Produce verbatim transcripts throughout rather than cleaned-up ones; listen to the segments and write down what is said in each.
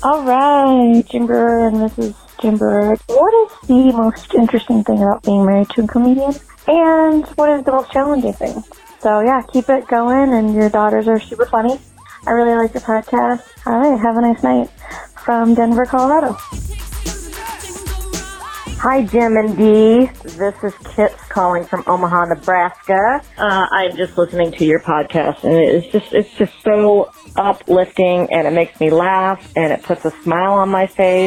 All right, Jim Brewer and Missus Jim Brewer. What is the most interesting thing about being married to a comedian? And what is the most challenging thing? So, yeah, keep it going, and your daughters are super funny. I really like your podcast. All right, have a nice night. From Denver, Colorado. Hi, Jim and Dee. This is Kits calling from Omaha, Nebraska. Uh, I'm just listening to your podcast, and it's just it's just so uplifting, and it makes me laugh, and it puts a smile on my face.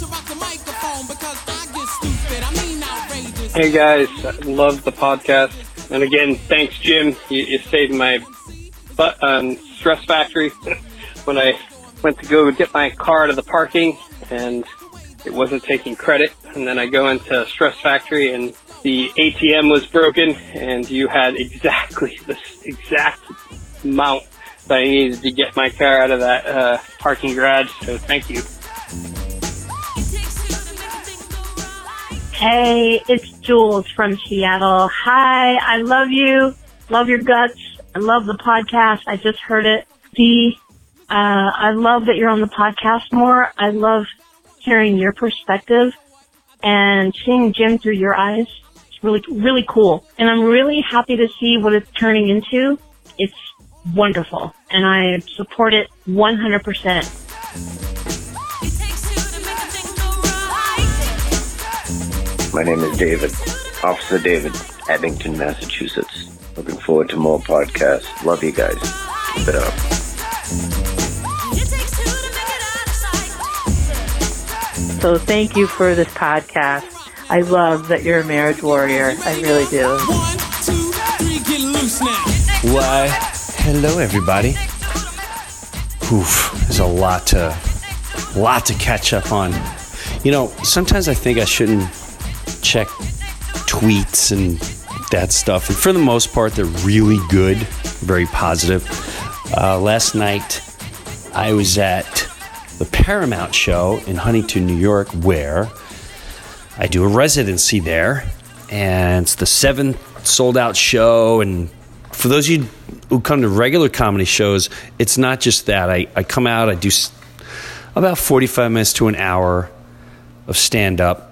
Hey guys, I love the podcast, and again, thanks, Jim. You, you saved my butt on Stress Factory when I went to go get my car out of the parking, and it wasn't taking credit, and then I go into Stress Factory, and the A T M was broken, and you had exactly this exact amount that I needed to get my car out of that uh, parking garage, so thank you. Hey, it's Jules from Seattle. Hi, I love you. Love your guts. I love the podcast. I just heard it. Dee, uh, I love that you're on the podcast more. I love hearing your perspective and seeing Jim through your eyes. It's really, really cool. And I'm really happy to see what it's turning into. It's wonderful. And I support it one hundred percent. My name is David, Officer David, Abington, Massachusetts. Looking forward to more podcasts. Love you guys. Keep it up. So thank you for this podcast. I love that you're a marriage warrior. I really do. One, two, three, get loose now. Why, hello everybody. Oof, there's a lot to, lot to catch up on. You know, sometimes I think I shouldn't check tweets and that stuff. And for the most part, they're really good, very positive. Uh, last night, I was at the Paramount show in Huntington, New York, where I do a residency there. And it's the seventh sold-out show. And for those of you who come to regular comedy shows, it's not just that. I, I come out, I do about forty-five minutes to an hour of stand-up.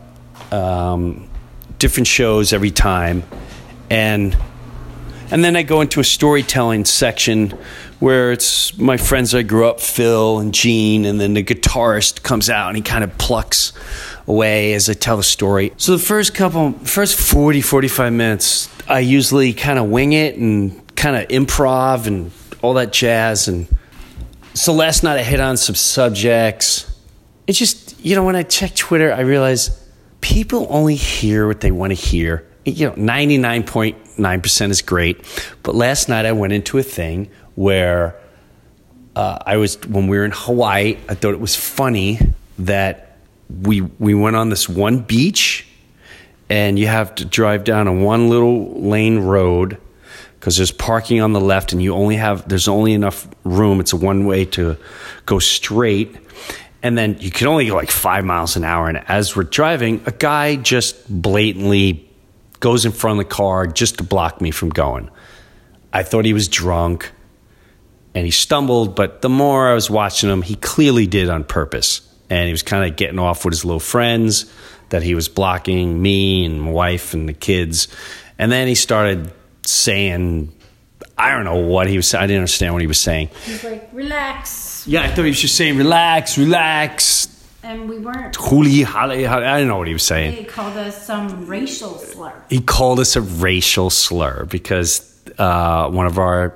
Um, different shows every time, and and then I go into a storytelling section where it's my friends I grew up, Phil and Gene, and then the guitarist comes out and he kind of plucks away as I tell the story. So the first couple, first forty, forty-five minutes, I usually kind of wing it and kind of improv and all that jazz. And so last night I hit on some subjects. It's just, you know, when I check Twitter, I realize people only hear what they want to hear. You know, ninety-nine point nine percent is great. But last night I went into a thing where uh, I was, when we were in Hawaii, I thought it was funny that we we went on this one beach and you have to drive down a one little lane road because there's parking on the left and you only have, there's only enough room. It's a one way to go straight. And then you can only go like five miles an hour. And as we're driving, a guy just blatantly goes in front of the car just to block me from going. I thought he was drunk and he stumbled, but the more I was watching him, he clearly did on purpose. And he was kind of getting off with his little friends that he was blocking me and my wife and the kids. And then he started saying, I don't know what he was saying. I didn't understand what he was saying. He was like, relax. Yeah, I thought he was just saying, relax, relax. And we weren't. Huli, hali, hali. I don't know what he was saying. He called us some racial slur. He called us a racial slur because uh, one of our,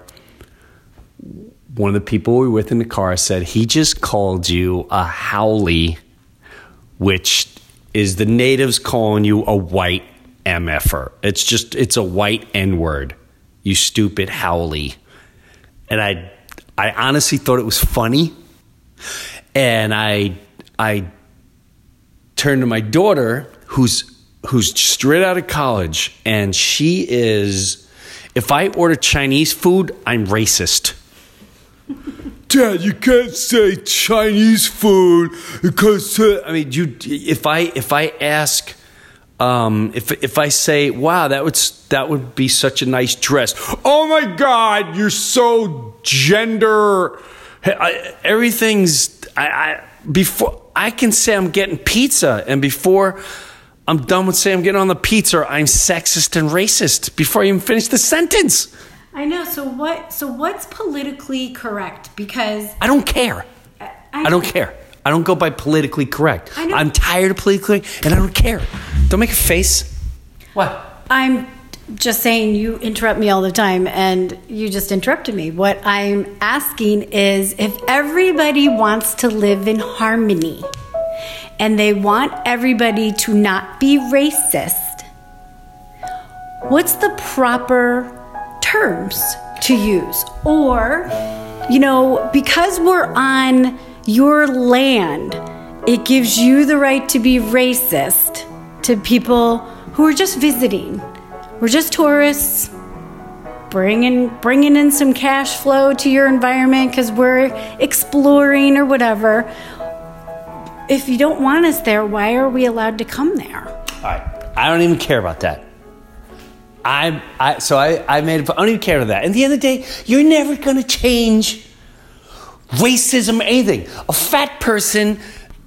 one of the people we were with in the car said, he just called you a haole, which is the natives calling you a white M F-er. It's just, it's a white N-word. You stupid haole. And I... I honestly thought it was funny, and I I turned to my daughter, who's who's straight out of college, and she is, if I order Chinese food, I'm racist. Dad, you can't say Chinese food because uh, I mean, you if I if I ask. Um, if if I say, wow, that would that would be such a nice dress. Oh my God, you're so gender. I, everything's I, I before I can say I'm getting pizza, and before I'm done with saying I'm getting on the pizza, I'm sexist and racist before I even finish the sentence. I know. So what? So what's politically correct? Because I don't care. I, I don't care. I don't go by politically correct. I know. I'm tired of politically, and I don't care. Don't make a face. What? I'm just saying you interrupt me all the time, and you just interrupted me. What I'm asking is if everybody wants to live in harmony and they want everybody to not be racist, what's the proper terms to use? Or, you know, because we're on your land, it gives you the right to be racist to people who are just visiting. We're just tourists, bringing bringing in some cash flow to your environment because we're exploring or whatever. If you don't want us there, why are we allowed to come there? All right, I don't even care about that. I, I so I, I made. I don't even care about that. At the end of the day, you're never gonna change racism or anything. A fat person.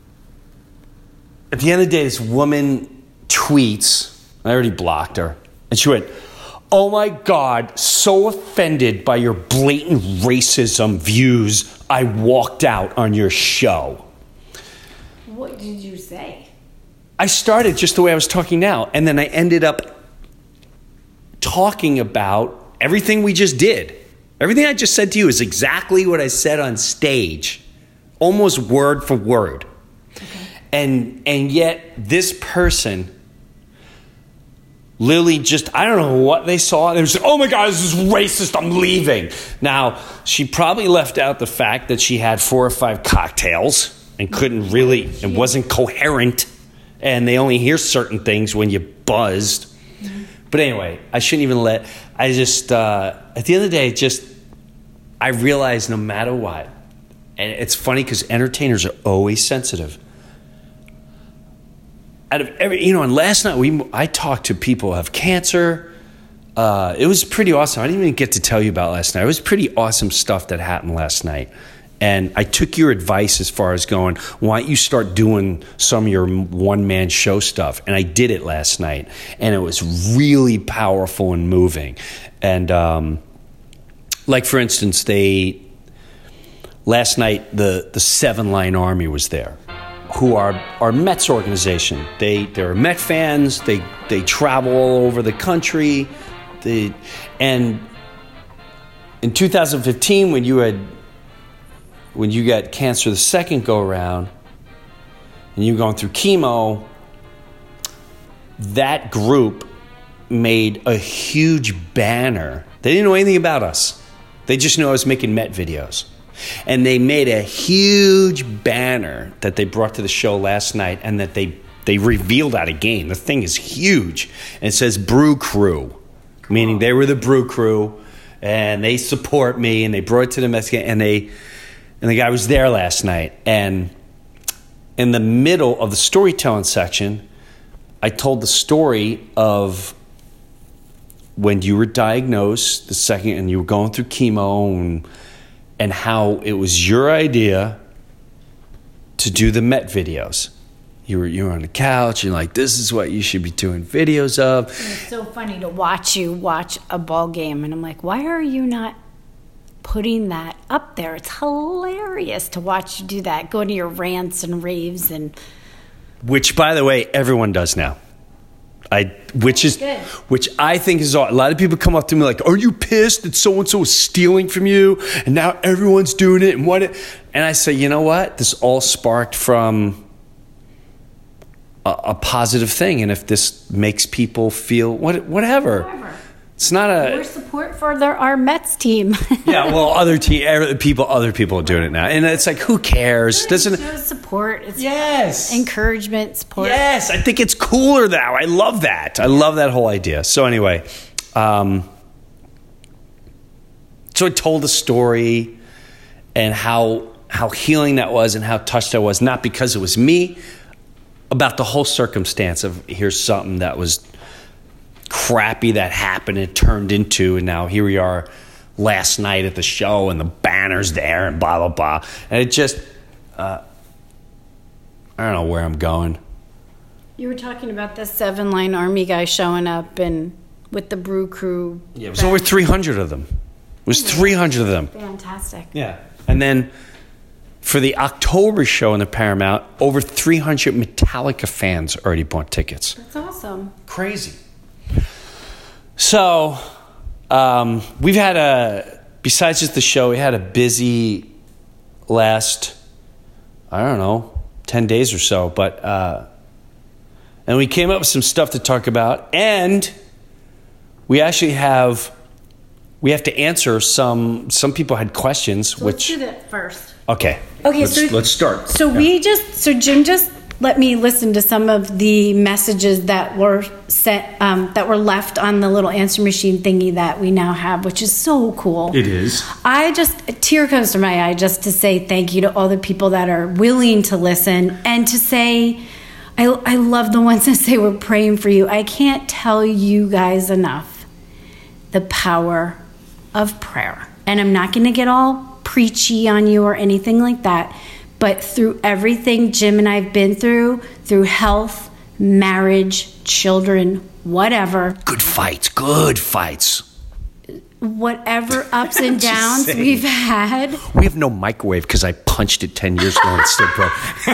At the end of the day, this woman tweets. I already blocked her. And she went, "Oh my God, so offended by your blatant racism views, I walked out on your show." What did you say? I started just the way I was talking now, and then I ended up talking about everything we just did. Everything I just said to you is exactly what I said on stage, almost word for word. Okay. And and yet this person Lily just, I don't know what they saw. They said, "Oh my God, this is racist, I'm leaving." Now, she probably left out the fact that she had four or five cocktails and couldn't really, and wasn't coherent. And they only hear certain things when you buzzed. Mm-hmm. But anyway, I shouldn't even let, I just, uh, at the end of the day, just, I realized no matter what, and it's funny because entertainers are always sensitive. Out of every, you know, and last night we, I talked to people who have cancer. Uh, it was pretty awesome. I didn't even get to tell you about last night. It was pretty awesome stuff that happened last night. And I took your advice as far as going, why don't you start doing some of your one-man show stuff? And I did it last night. And it was really powerful and moving. And um, like, for instance, they, last night, the, the Seven Line Army was there, who are our Mets organization. They they're Met fans. They they travel all over the country. They, and in two thousand fifteen, when you had when you got cancer the second go around, and you were going through chemo, that group made a huge banner. They didn't know anything about us. They just knew I was making Met videos. And they made a huge banner that they brought to the show last night, and that they, they revealed at a game. The thing is huge. And it says Brew Crew, meaning they were the Brew Crew, and they support me, and they brought it to the Mexican, and they and the guy was there last night. And in the middle of the storytelling section, I told the story of when you were diagnosed, the second, and you were going through chemo, and and how it was your idea to do the Met videos. You were you were on the couch, and like, this is what you should be doing videos of. And it's so funny to watch you watch a ball game, and I'm like, why are you not putting that up there? It's hilarious to watch you do that, go to your rants and raves. And which, by the way, everyone does now. I, which is, Good. which I think is, a lot of people come up to me like, "Are you pissed that so-and-so is stealing from you? And now everyone's doing it." And what? It, and I say, you know what? This all sparked from a, a positive thing. And if this makes people feel what, whatever, Whatever. it's not a. More support for their, our Mets team. Yeah, well, other te- people, other people are doing it now, and it's like, who cares? Doesn't It shows support. It's yes, encouragement, support. yes. I think it's cooler now. I love that. I love that whole idea. So anyway, um, so I told the story and how how healing that was, and how touched I was, not because it was me, about the whole circumstance of, here's something that was crappy that happened and turned into, and now here we are last night at the show, and the banner's there, and blah blah blah. And it just uh, I don't know where I'm going. You were talking about the seven line army guy showing up and with the brew crew. Yeah, it was over three hundred of them. It was three hundred of them. Fantastic. Yeah. And then for the October show in the Paramount, over three hundred Metallica fans already bought tickets. That's awesome. Crazy. So, um, we've had a, besides just the show, we had a busy last, I don't know, ten days or so. But, uh, and we came up with some stuff to talk about. And we actually have, we have to answer some, some people had questions, So which. let's do that first. Okay. Okay, let's, so let's start. So Yeah. we just so Jim just let me listen to some of the messages that were sent um, that were left on the little answer machine thingy that we now have, which is so cool. It is. I just a tear comes to my eye just to say thank you to all the people that are willing to listen and to say I I love the ones that say we're praying for you. I can't tell you guys enough the power of prayer. And I'm not going to get all preachy on you or anything like that, but through everything Jim and I've been through, through health, marriage, children, whatever. Good fights, good fights. Whatever ups and Just downs saying. we've had. We have no microwave because I punched it ten years ago and it still broke.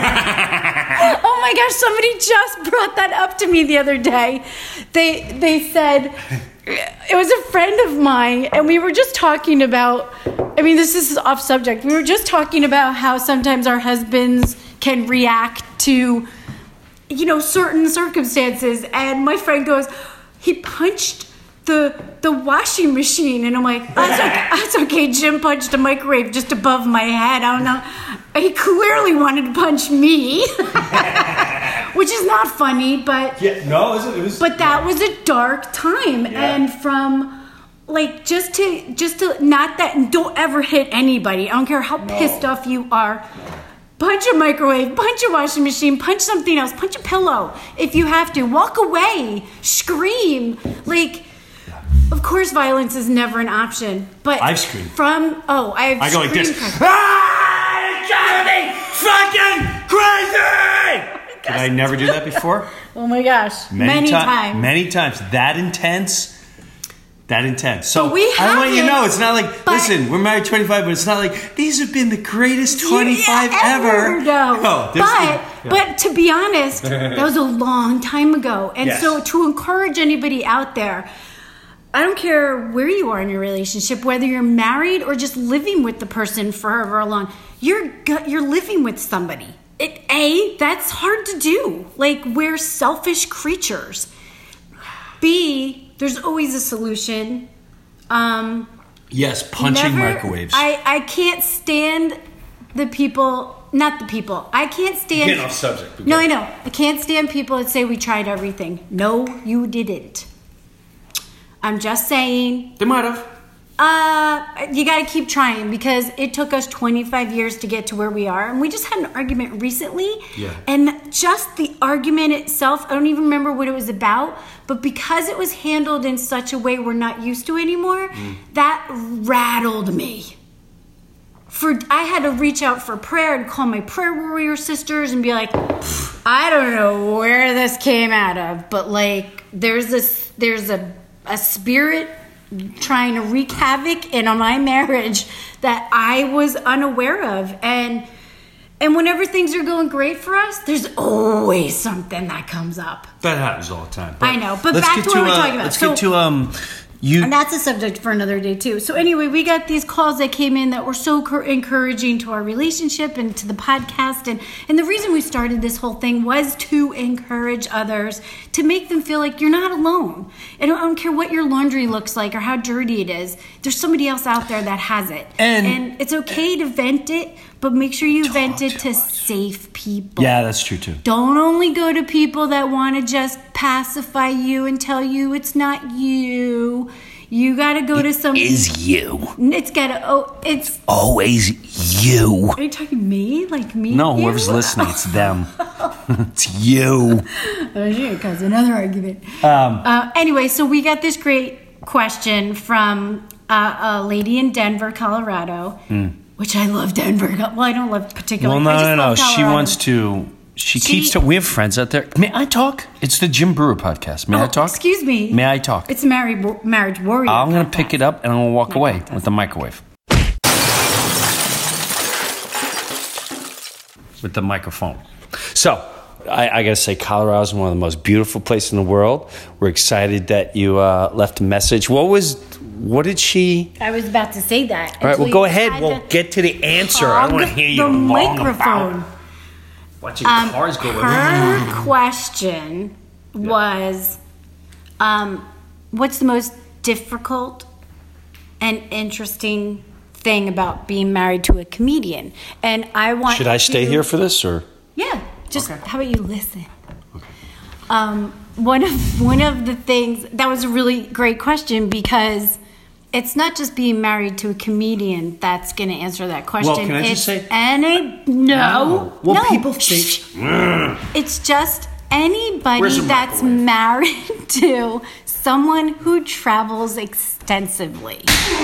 Oh my gosh, somebody just brought that up to me the other day. They they said it was a friend of mine and we were just talking about, I mean, this is off subject. We were just talking about how sometimes our husbands can react to, you know, certain circumstances. And my friend goes, he punched the the washing machine. And I'm like, that's okay, that's okay. Jim punched a microwave just above my head. I don't know. He clearly wanted to punch me, which is not funny, but Yeah, no, it was, it was but that was a dark time. Yeah. And from like just to just to not that don't ever hit anybody. I don't care how pissed off you are. Punch a microwave, punch a washing machine, punch something else, punch a pillow if you have to. Walk away, scream. Like, of course, violence is never an option. But I've screamed. From oh, I've I go like this. screamed- Ah, it's driving me fucking crazy! Did I never do that before? Oh my gosh, many, ti- times. Many times. That intense. That intense. So But we I want you to haven't, know, it's not like, but- listen, we're married twenty-five, but it's not like, these have been the greatest twenty-five Yeah, ever. No, No, this but is- yeah. but to be honest, that was a long time ago, and Yes. so to encourage anybody out there, I don't care where you are in your relationship, whether you're married or just living with the person for however long, you're go- you're living with somebody. It a that's hard to do. Like, we're selfish creatures. B there's always a solution. Um, Yes, punching Never- microwaves. I, I can't stand the people, not the people. I can't stand. Getting off subject, but No, go. I know. I can't stand people that say we tried everything. No, you didn't. I'm just saying. They might have. Uh, you got to keep trying because it took us twenty-five years to get to where we are. And we just had an argument recently. Yeah. And just the argument itself, I don't even remember what it was about. But because it was handled in such a way we're not used to anymore, Mm. that rattled me. For I had to reach out for prayer and call my prayer warrior sisters and be like, I don't know where this came out of, but like there's this there's a a spirit trying to wreak havoc in my marriage that I was unaware of. And and whenever things are going great for us, there's always something that comes up. That happens all the time. I know, but let's back get to what we're uh, talking about. Let's So- get to um, you. And that's a subject for another day too. So anyway, we got these calls that came in that were so cur- encouraging to our relationship and to the podcast. And, and the reason we started this whole thing was to encourage others, to make them feel like you're not alone. And I don't care what your laundry looks like or how dirty it is. There's somebody else out there that has it. And- and it's okay to vent it, but make sure you vent it to safe people. Yeah, that's true too. Don't only go to people that want to just pacify you and tell you it's not you. You got to go to some. Is you. It's got to. Oh, it's. Always you. Are you talking to me? Like me? No, you? whoever's listening, it's them. It's you. Oh, shit, cause another argument. Um, Uh, anyway, so we got this great question from uh, a lady in Denver, Colorado, which I love Denver. Well, I don't love particularly. well, no, I just no, no. love She Colorado. wants to She, She- keeps. To, we have friends out there. May I talk? It's the Jim Brewer podcast. May I Oh, talk? excuse me. May I talk? It's Married Marriage Warrior. I'm going to podcast. pick it up and I'm going to walk My away podcast. with the microwave. With the microphone. So, I, I got to say, Colorado is one of the most beautiful places in the world. We're excited that you uh, left a message. What was, what did she? I was about to say that. All right, well, go ahead. We'll get to the answer. I don't want to hear you the long microphone. about watching Um, cars go. her question was, um, what's the most difficult and interesting thing about being married to a comedian? And I want Should I stay to- here for this or? Yeah. Just how about you listen? Um, one of one of the things that was a really great question, because it's not just being married to a comedian that's going to answer that question. Well, can I it's just say- any no, Well, no. people think. It's just anybody Where's the that's microwave? married to someone who travels extensively.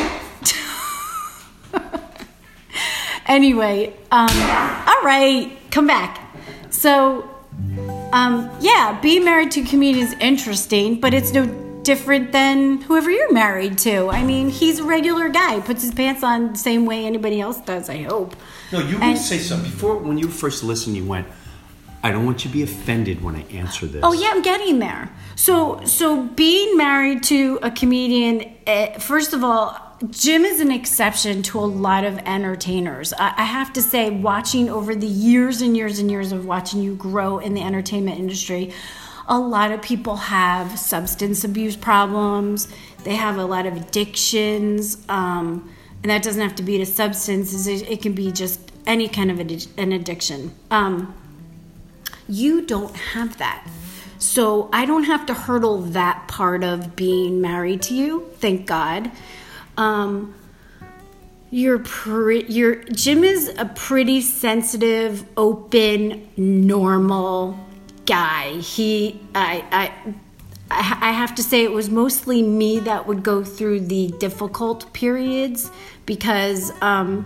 Anyway, um, all right, come back. So, um, yeah, being married to a comedian is interesting, but it's no different than whoever you're married to. I mean, he's a regular guy, puts his pants on the same way anybody else does, I hope. No, you And- would say something. Before, when you first listened, you went, I don't want you to be offended when I answer this. Oh yeah, I'm getting there. So, so being married to a comedian, uh, first of all, Jim is an exception to a lot of entertainers. I, I have to say, watching over the years and years and years of watching you grow in the entertainment industry, a lot of people have substance abuse problems. They have a lot of addictions, um, and that doesn't have to be to substances. It, it can be just any kind of addi- an addiction. Um, You don't have that. So I don't have to hurdle that part of being married to you, thank God. Um, you're pre- you're Jim is a pretty sensitive, open, normal guy. He I I I have to say it was mostly me that would go through the difficult periods, because um,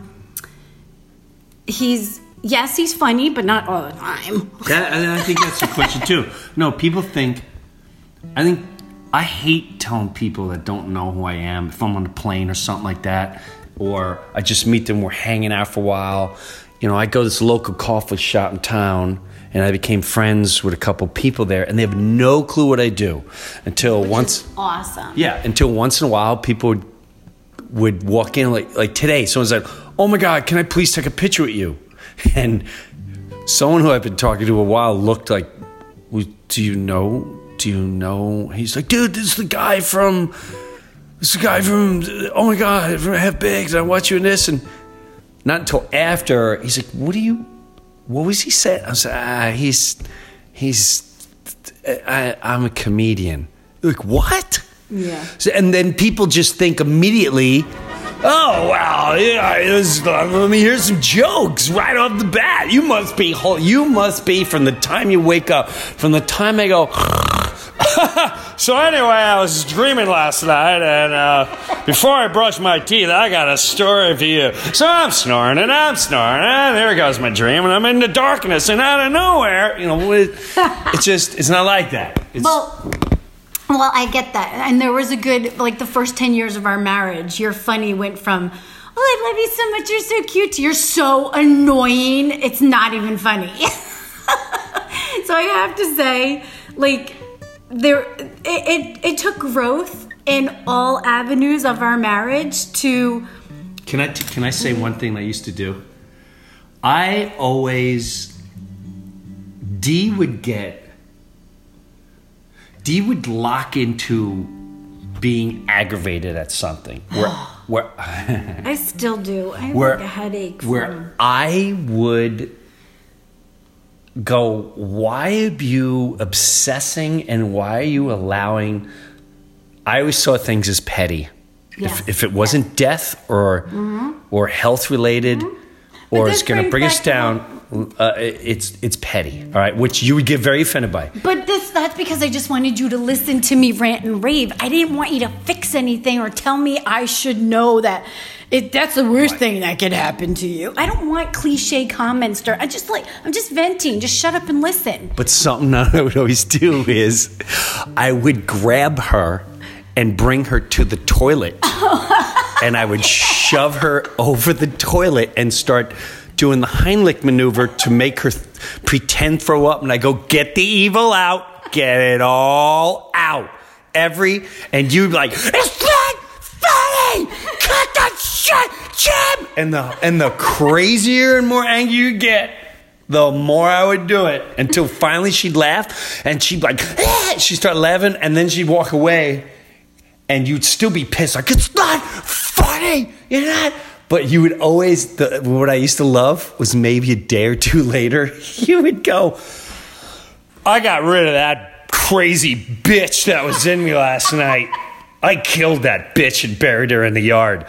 he's Yes, he's funny, but not all the time. That, and I think that's the question too. No, people think. I think I hate telling people that don't know who I am if I'm on a plane or something like that, or I just meet them. We're hanging out for a while. You know, I go to this local coffee shop in town, and I became friends with a couple people there, and they have no clue what I do until Which once. is awesome. Yeah, until once in a while, people would, would walk in like like today. Someone's like, "Oh my God, can I please take a picture with you?" And someone who I've been talking to a while looked like, well, do you know? Do you know? He's like, dude, this is the guy from, this is the guy from, oh my God, from Half Baked. I watch you in this. And not until after, he's like, what do you, what was he saying? I was like, ah, he's, he's, I, I'm a comedian. Like, what? Yeah. So, and then people just think immediately, oh, wow, yeah, it was, let me hear some jokes right off the bat. You must be, you must be from the time you wake up, from the time I go, so anyway, I was dreaming last night, and uh, before I brush my teeth, I got a story for you. So I'm snoring, and I'm snoring, and there goes my dream, and I'm in the darkness, and out of nowhere, you know, it, it's just, it's not like that. It's, Well, well, I get that. And there was a good, like the first ten years of our marriage, your funny went from, oh, I love you so much, you're so cute, to you're so annoying, it's not even funny. So I have to say, like, there, it, it, it took growth in all avenues of our marriage to... Can I, can I say one thing I used to do? I always, Dee would get, Dee would lock into being aggravated at something. Where, where I still do. I have where, like a headache. Where from, I would go, why are you obsessing and why are you allowing... I always saw things as petty. Yes. If, if it wasn't death or, Mm-hmm. or health related... Mm-hmm. or this it's going to brings bring us back to down, uh, it's it's petty, all right, which you would get very offended by. But this that's because I just wanted you to listen to me rant and rave. I didn't want you to fix anything or tell me I should know that it that's the worst thing that could happen to you. I don't want cliche comments. Or, I just like I'm just venting. Just shut up and listen. But something I would always do is I would grab her and bring her to the toilet. And I would shove her over the toilet and start doing the Heimlich maneuver to make her th- pretend throw up. And I go, get the evil out. Get it all out. Every, and you like, it's not funny. Cut that shit, Jim. And the, and the crazier and more angry you get, the more I would do it. Until finally she'd laugh and she'd like, ah! She'd start laughing and then she'd walk away. And you'd still be pissed, like, it's not funny, you're not. But you would always, the, what I used to love was maybe a day or two later, you would go, I got rid of that crazy bitch that was in me last night. I killed that bitch and buried her in the yard.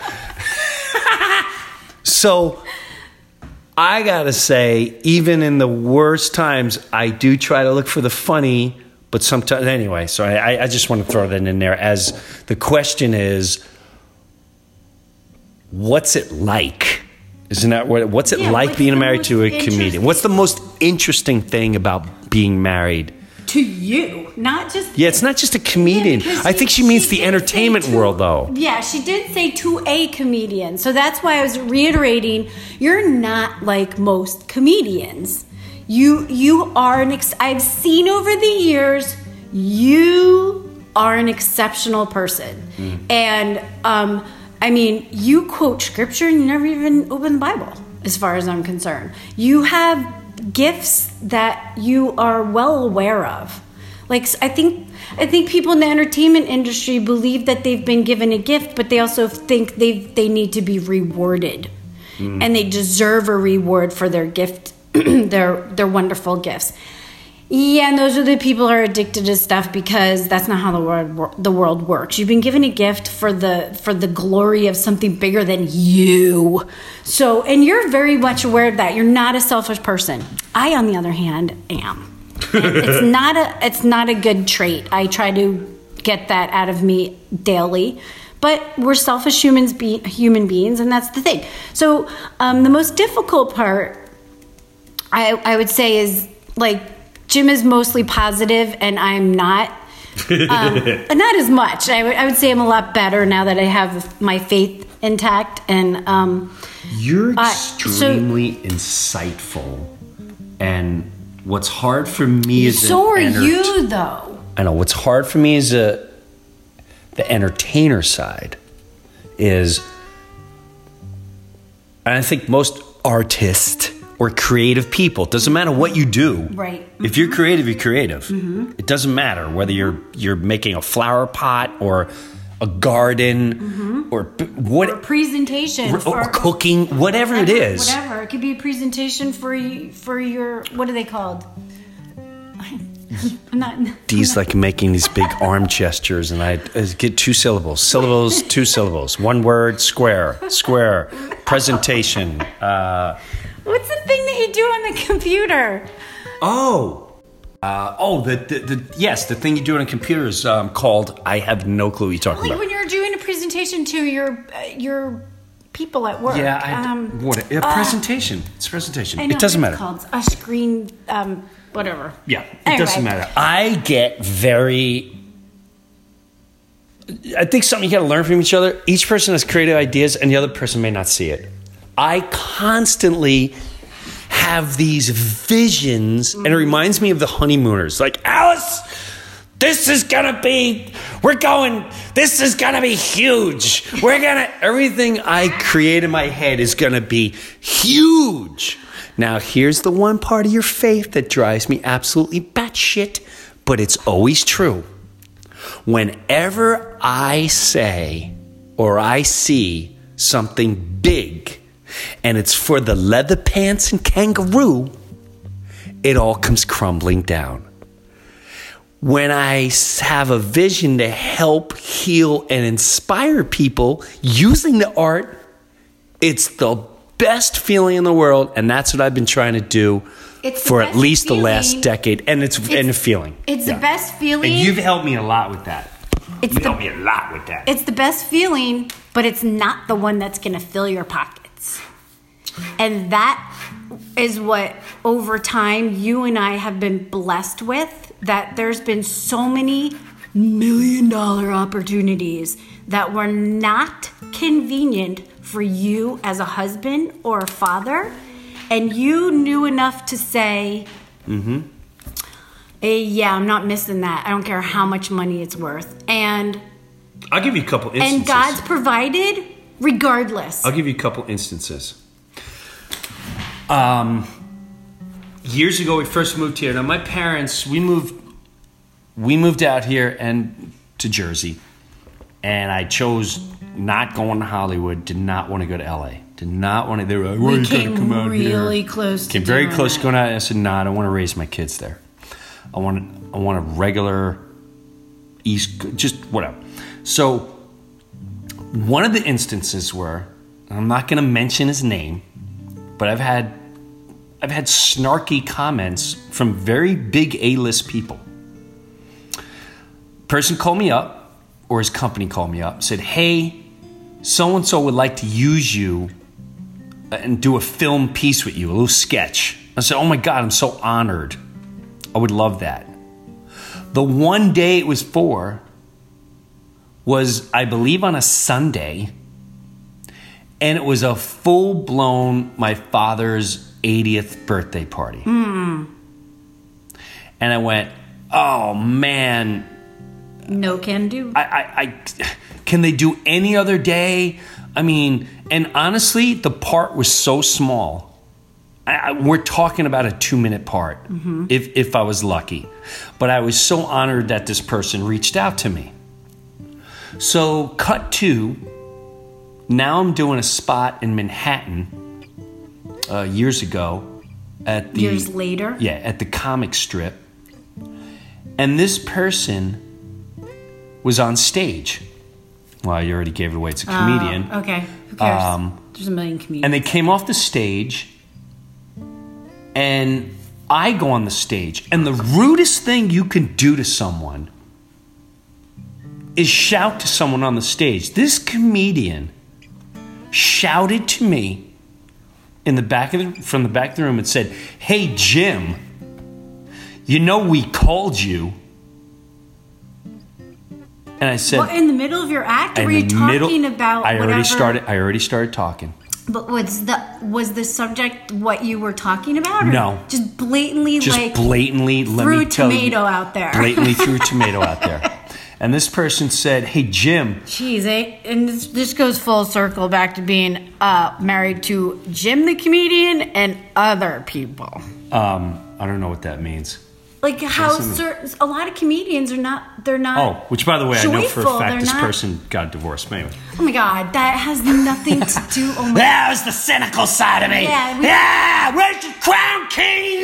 So, I gotta say, even in the worst times, I do try to look for the funny. But sometimes, anyway, so I, I just want to throw that in there as the question is, what's it like? Isn't that what, what's it yeah, like what's being married to a comedian? What's the most interesting thing about being married? To you, not just... Yeah, it's not just a comedian. Yeah, I think she, she means the entertainment to, world, though. Yeah, she did say to a comedian. So that's why I was reiterating, you're not like most comedians. You you are an ex- I've seen over the years you are an exceptional person. Mm. And um, I mean, you quote scripture and you never even open the Bible as far as I'm concerned. You have gifts that you are well aware of. Like I think I think people in the entertainment industry believe that they've been given a gift, but they also think they they need to be rewarded. Mm. And they deserve a reward for their gift. They're they're wonderful gifts. Yeah, and those are the people who are addicted to stuff because that's not how the world the world works. You've been given a gift for the for the glory of something bigger than you. So, and you're very much aware of that. You're not a selfish person. I, on the other hand, am. And it's not a it's not a good trait. I try to get that out of me daily. But we're selfish humans, be, human beings, and that's the thing. So, um, the most difficult part, I, I would say, is like Jim is mostly positive and I'm not. Um, not as much. I, w- I would say I'm a lot better now that I have my faith intact. And um, you're uh, extremely so, insightful. And what's hard for me is so are enter- you though. I know what's hard for me is a the entertainer side is, and I think most artists or creative people, it doesn't matter what you do. Right. Mm-hmm. If you're creative, you're creative. Mm-hmm. It doesn't matter whether you're you're making a flower pot or a garden mm-hmm. or what or presentation or, for, or cooking, whatever, whatever it is. Whatever. It could be a presentation for for your, what are they called? I'm not, Dee's I'm not. like making these big arm gestures, and I, I get two syllables. Syllables, two syllables. One word, square, square. Presentation. Uh, What's the thing that you do on the computer? Oh. Uh, oh, the, the, the yes, the thing you do on a computer is um, called, I have no clue what you're talking like about. Like when you're doing a presentation to your uh, your people at work. Yeah, I, um, what, a uh, presentation. It's a presentation. I know It doesn't what matter. It's called a screen, um, whatever. Yeah, it anyway. doesn't matter. I get very... I think something you got to learn from each other. Each person has creative ideas, and the other person may not see it. I constantly have these visions, and it reminds me of the honeymooners. Like, Alice, this is gonna be, we're going, this is gonna be huge. We're gonna, everything I create in my head is gonna be huge. Now, here's the one part of your faith that drives me absolutely batshit, but it's always true. Whenever I say or I see something big, and it's for the leather pants and kangaroo, it all comes crumbling down. When I have a vision to help, heal, and inspire people using the art, it's the best feeling in the world, and that's what I've been trying to do It's the for at best least feeling. the last decade. And it's, It's- and a feeling. It's Yeah. the best feeling. And you've helped me a lot with that. It's you the- helped me a lot with that. It's the best feeling, but it's not the one that's going to fill your pockets. And that is what, over time, you and I have been blessed with, that there's been so many million dollar opportunities that were not convenient for you as a husband or a father. And you knew enough to say, Mm-hmm. eh, yeah, I'm not missing that. I don't care how much money it's worth. And I'll give you a couple instances. and God's provided regardless. I'll give you a couple instances. Um, years ago, we first moved here. Now, my parents, we moved, we moved out here and to Jersey, and I chose not going to Hollywood. Did not want to go to L A. Did not want to. They were like, "Why are we you gonna came come out really here?" close to Came very doing close that. to going out. I said, "No, nah, I don't want to raise my kids there. I want, I want a regular East, just whatever." So, one of the instances were, and I'm not going to mention his name, but I've had, I've had snarky comments from very big A-list people. Person called me up, or his company called me up, said, "Hey, so-and-so would like to use you and do a film piece with you, a little sketch." I said, "Oh my God, I'm so honored. I would love that." The one day it was for was, I believe, on a Sunday, and it was a full-blown my father's eightieth birthday party. Mm. And I went, "Oh man, No can do. I, I, I, can they do any other day?" I mean, and honestly, the part was so small. I, I, we're talking about a two-minute part, Mhm. if if I was lucky. But I was so honored that this person reached out to me. So, cut to, now I'm doing a spot in Manhattan uh, years ago at the Years later? Yeah, at the comic strip, and this person was on stage. Well, you already gave it away. It's a comedian. Oh, okay. Who cares? Um, There's a million comedians. and they came off the stage, and I go on the stage, and the rudest thing you can do to someone is shout to someone on the stage. This comedian shouted to me in the back of the, from the back of the room and said, "Hey, Jim, you know we called you." And I said, well, in the middle of your act, or in were you the talking middle- about I already whatever? started. I already started talking. But was the was the subject what you were talking about? Or No. just blatantly Just like blatantly, let threw me tell you, tomato out there. blatantly threw tomato out there. And this person said, "Hey, Jim." Jeez, eh? And this, this goes full circle back to being uh, married to Jim the comedian and other people. Um, I don't know what that means. Like how Listen. certain, a lot of comedians are not. They're not. Oh, which by the way, I know for a joyful, fact they're this not- person got divorced. But anyway, Oh my God, that has nothing to do. Oh my that was the cynical side of me. Yeah, we- yeah, where's your crown king?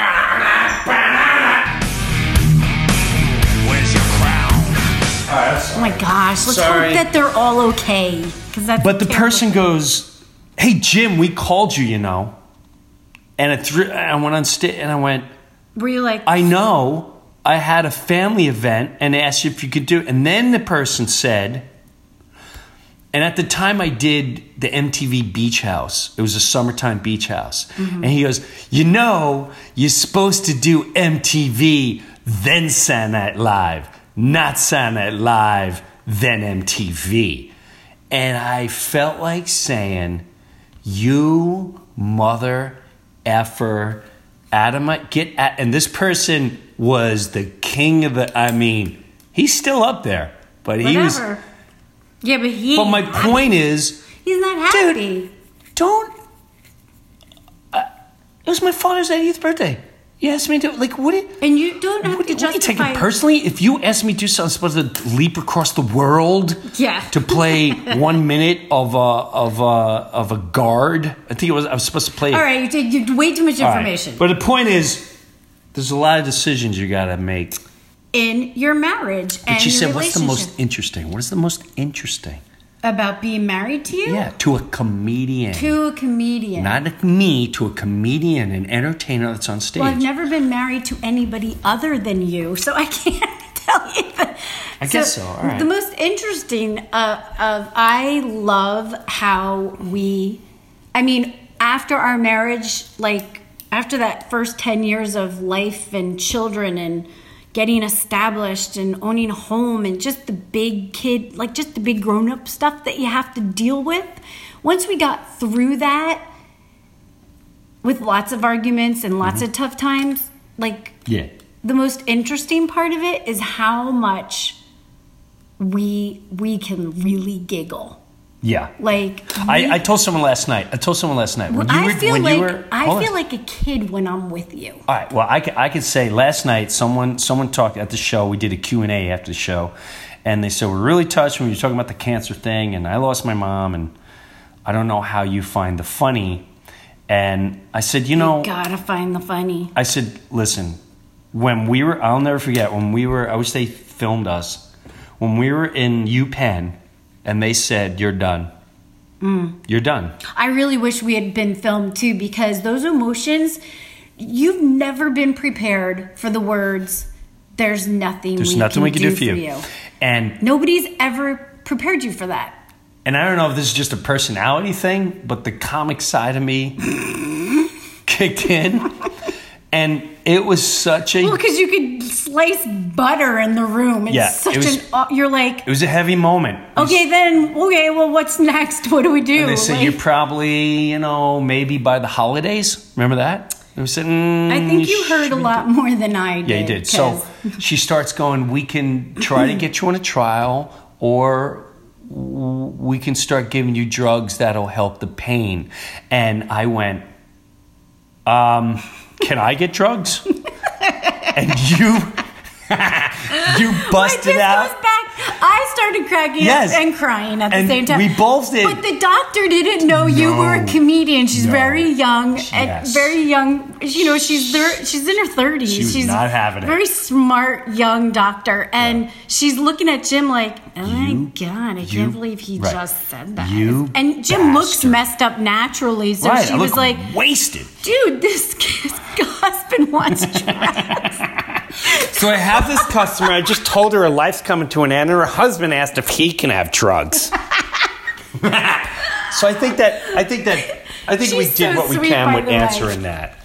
Where's your crown? All right, Oh my gosh, let's Sorry. hope that they're all okay. Because that's But the terrible. person goes, "Hey, Jim, we called you, you know." And I, threw, I went on stage and I went, Were you like? "I know. I had a family event and asked you if you could do it." And then the person said, and at the time I did the M T V Beach House. It was a summertime beach house. Mhm. And he goes, "You know, you're supposed to do M T V, then Saturday Night Live. Not Saturday Night Live, then M T V." And I felt like saying, "You mother effer, Adam, get at," and this person was the king of the, I mean, he's still up there, but he was, Whatever. Yeah, but he. but my point is, he's not happy. don't, uh, it was my father's eightieth birthday. You asked me to, like, what do you, and you don't have what, to what do you take justify. it personally? If you asked me to do something, I'm supposed to leap across the world Yeah. to play one minute of a, of a, of a guard. I think it was, I was supposed to play. All right, you take you way too much All right. information But the point is, there's a lot of decisions you got to make. in your marriage But and she your said, "What's the relationship. most interesting? What is the most interesting?" About being married to you? Yeah, to a comedian. To a comedian. Not a, me, to a comedian, an entertainer that's on stage. Well, I've never been married to anybody other than you, so I can't tell you that. I guess so, all right. The most interesting, uh, of I love how we, I mean, after our marriage, like, after that first ten years of life and children and getting established and owning a home and just the big kid, like just the big grown-up stuff that you have to deal with. Once we got through that with lots of arguments and lots mm-hmm. of tough times, like yeah. the most interesting part of it is how much we we can really giggle. Yeah. Like I, I told someone last night. I told someone last night. When you I were, feel when like you were, I feel on. like a kid when I'm with you. All right. Well, I could, I could say last night someone someone talked at the show. We did a Q and A after the show, and they said we're really touched when you're talking about the cancer thing. And I lost my mom, and I don't know how you find the funny. And I said, you know, you gotta find the funny. I said, listen, when we were, I'll never forget when we were. I wish they filmed us when we were in UPenn, and they said you're done. Mm. You're done. I really wish we had been filmed too, because those emotions, you've never been prepared for the words, there's nothing, there's we, nothing can we can do, do for you. you. And nobody's ever prepared you for that. And I don't know if this is just a personality thing, but the comic side of me kicked in. And it was such a... Well, because you could slice butter in the room. It's yeah, such it was, an... You're like... It was a heavy moment. Okay, then, okay, well, what's next? What do we do? And they said, like, you're probably, you know, maybe by the holidays. Remember that? They were saying, mm, I think you heard a lot more than I did. Yeah, you did. So she starts going, we can try to get you on a trial, or we can start giving you drugs that'll help the pain. And I went, um... can I get drugs? And you, you busted Wait, this out. Goes back. I started cracking yes. up and crying at and the same time. We both did. But the doctor didn't know no. you were a comedian. She's no. very young, yes. and very young. You know, she's there. She's in her thirties. She was she's not having it. Very smart young doctor, and yeah. she's looking at Jim like, oh you, my god, I you, can't believe he right. just said that. You and Jim bastard. looks messed up naturally, so right, she I was look like, wasted. Dude, this husband wants drugs. So I have this customer. I just told her her life's coming to an end, and her husband asked if he can have drugs. So I think that I think that I think She's we did so what we sweet, can by with the way. answering that.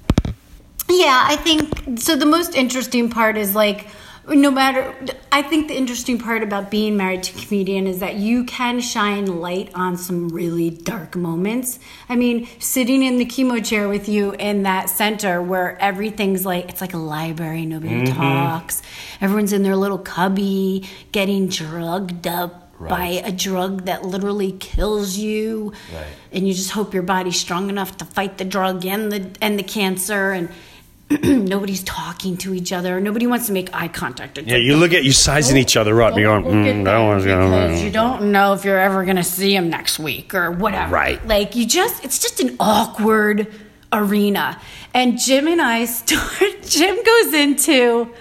Yeah, I think so. The most interesting part is like, no matter, I think the interesting part about being married to a comedian is that you can shine light on some really dark moments. I mean, sitting in the chemo chair with you in that center where everything's like, it's like a library, nobody mm-hmm. talks. Everyone's in their little cubby getting drugged up. Right. By a drug that literally kills you, right. and you just hope your body's strong enough to fight the drug and the and the cancer, and nobody's talking to each other. Nobody wants to make eye contact. It's yeah, like, you look at you sizing each other up. You're going, mm, that one's going. Because you don't know if you're ever going to see him next week or whatever. Right. Like you just, it's just an awkward arena. And Jim and I start. Jim goes into.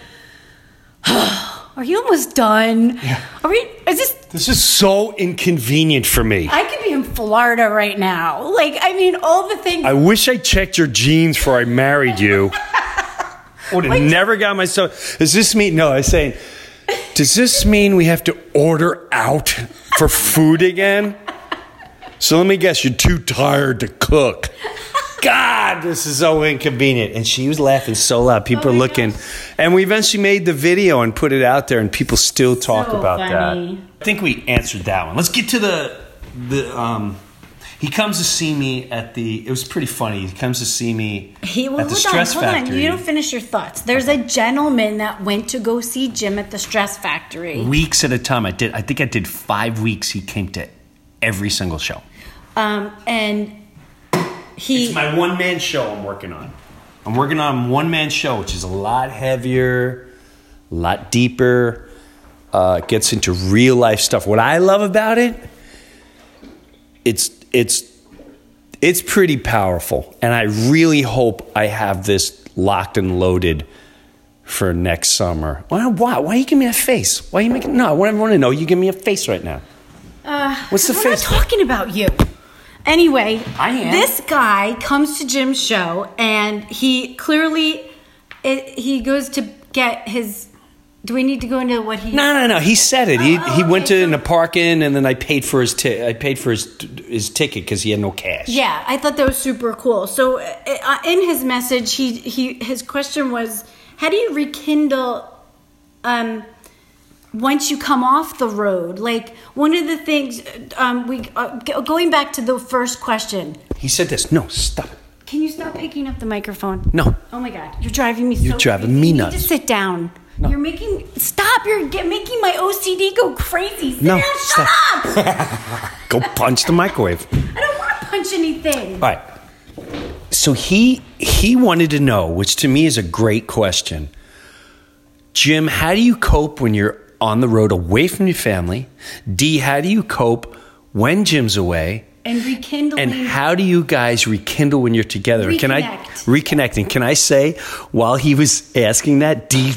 Are you almost done? Yeah. Are we? Is this? This is so inconvenient for me. I could be in Florida right now. Like, I mean, all the things. I wish I checked your genes before I married you. Would have never got myself. Does this mean? No, I was saying. Does this mean we have to order out for food again? So let me guess, you're too tired to cook. God, this is so inconvenient. And she was laughing so loud. People oh are looking. Gosh. And we eventually made the video and put it out there, and people still talk So about funny. that. I think we answered that one. Let's get to the the. Um, he comes to see me at the. It was pretty funny. He comes to see me He, well, at the hold Stress on, hold Factory. on. You don't finish your thoughts. There's a gentleman that went to go see Jim at the Stress Factory. Weeks at a time. I did. I think I did five weeks. He came to every single show. Um, and he. It's my one man show. I'm working on. I'm working on one man show, which is a lot heavier, a lot deeper. Uh, gets into real life stuff. What I love about it, it's it's it's pretty powerful, and I really hope I have this locked and loaded for next summer. Why? Why? Why you give me a face? Why you making? No, I want everyone to know you give me a face right now. Uh, What's the We're face? not talking about you. Anyway, I am. This guy comes to Jim's show, and he clearly it, he goes to get his. Do we need to go into what he? No, no, no. He said it. He Oh, he okay, went to so- the park in, and then I paid for his ti- I paid for his his ticket because he had no cash. Yeah, I thought that was super cool. So, uh, in his message, he he his question was, "How do you rekindle, um, once you come off the road?" Like one of the things, um, we uh, g- going back to the first question. He said this. No, stop. Can you stop picking up the microphone? No. Oh my God, you're driving me. You're so driving crazy. me You nuts. need to sit down. No. You're making stop. You're get, making my O C D go crazy. Sit No, down, shut stop. up. Go punch the microwave. I don't want to punch anything. All right. So he he wanted to know, which to me is a great question. Jim, how do you cope when you're on the road away from your family? D, how do you cope when Jim's away? And rekindling. And how do you guys rekindle when you're together? Can I Reconnect. reconnecting? Can I say while he was asking that, D,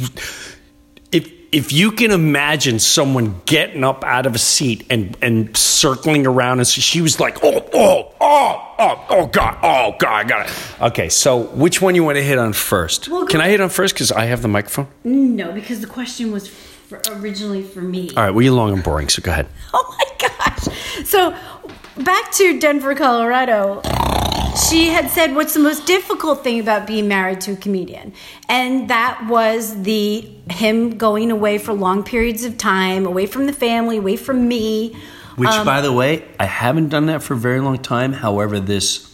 if if you can imagine someone getting up out of a seat and and circling around, and so she was like, oh oh oh oh oh God oh God I got it. Okay, so which one you want to hit on first? Well, go can I hit on first because I have the microphone? No, because the question was for, originally for me. All right, well you're long and boring, so go ahead. Oh my gosh. So back to Denver, Colorado. She had said, what's the most difficult thing about being married to a comedian? And that was the him going away for long periods of time, away from the family, away from me. Which, Um, by the way, I haven't done that for a very long time. However, this,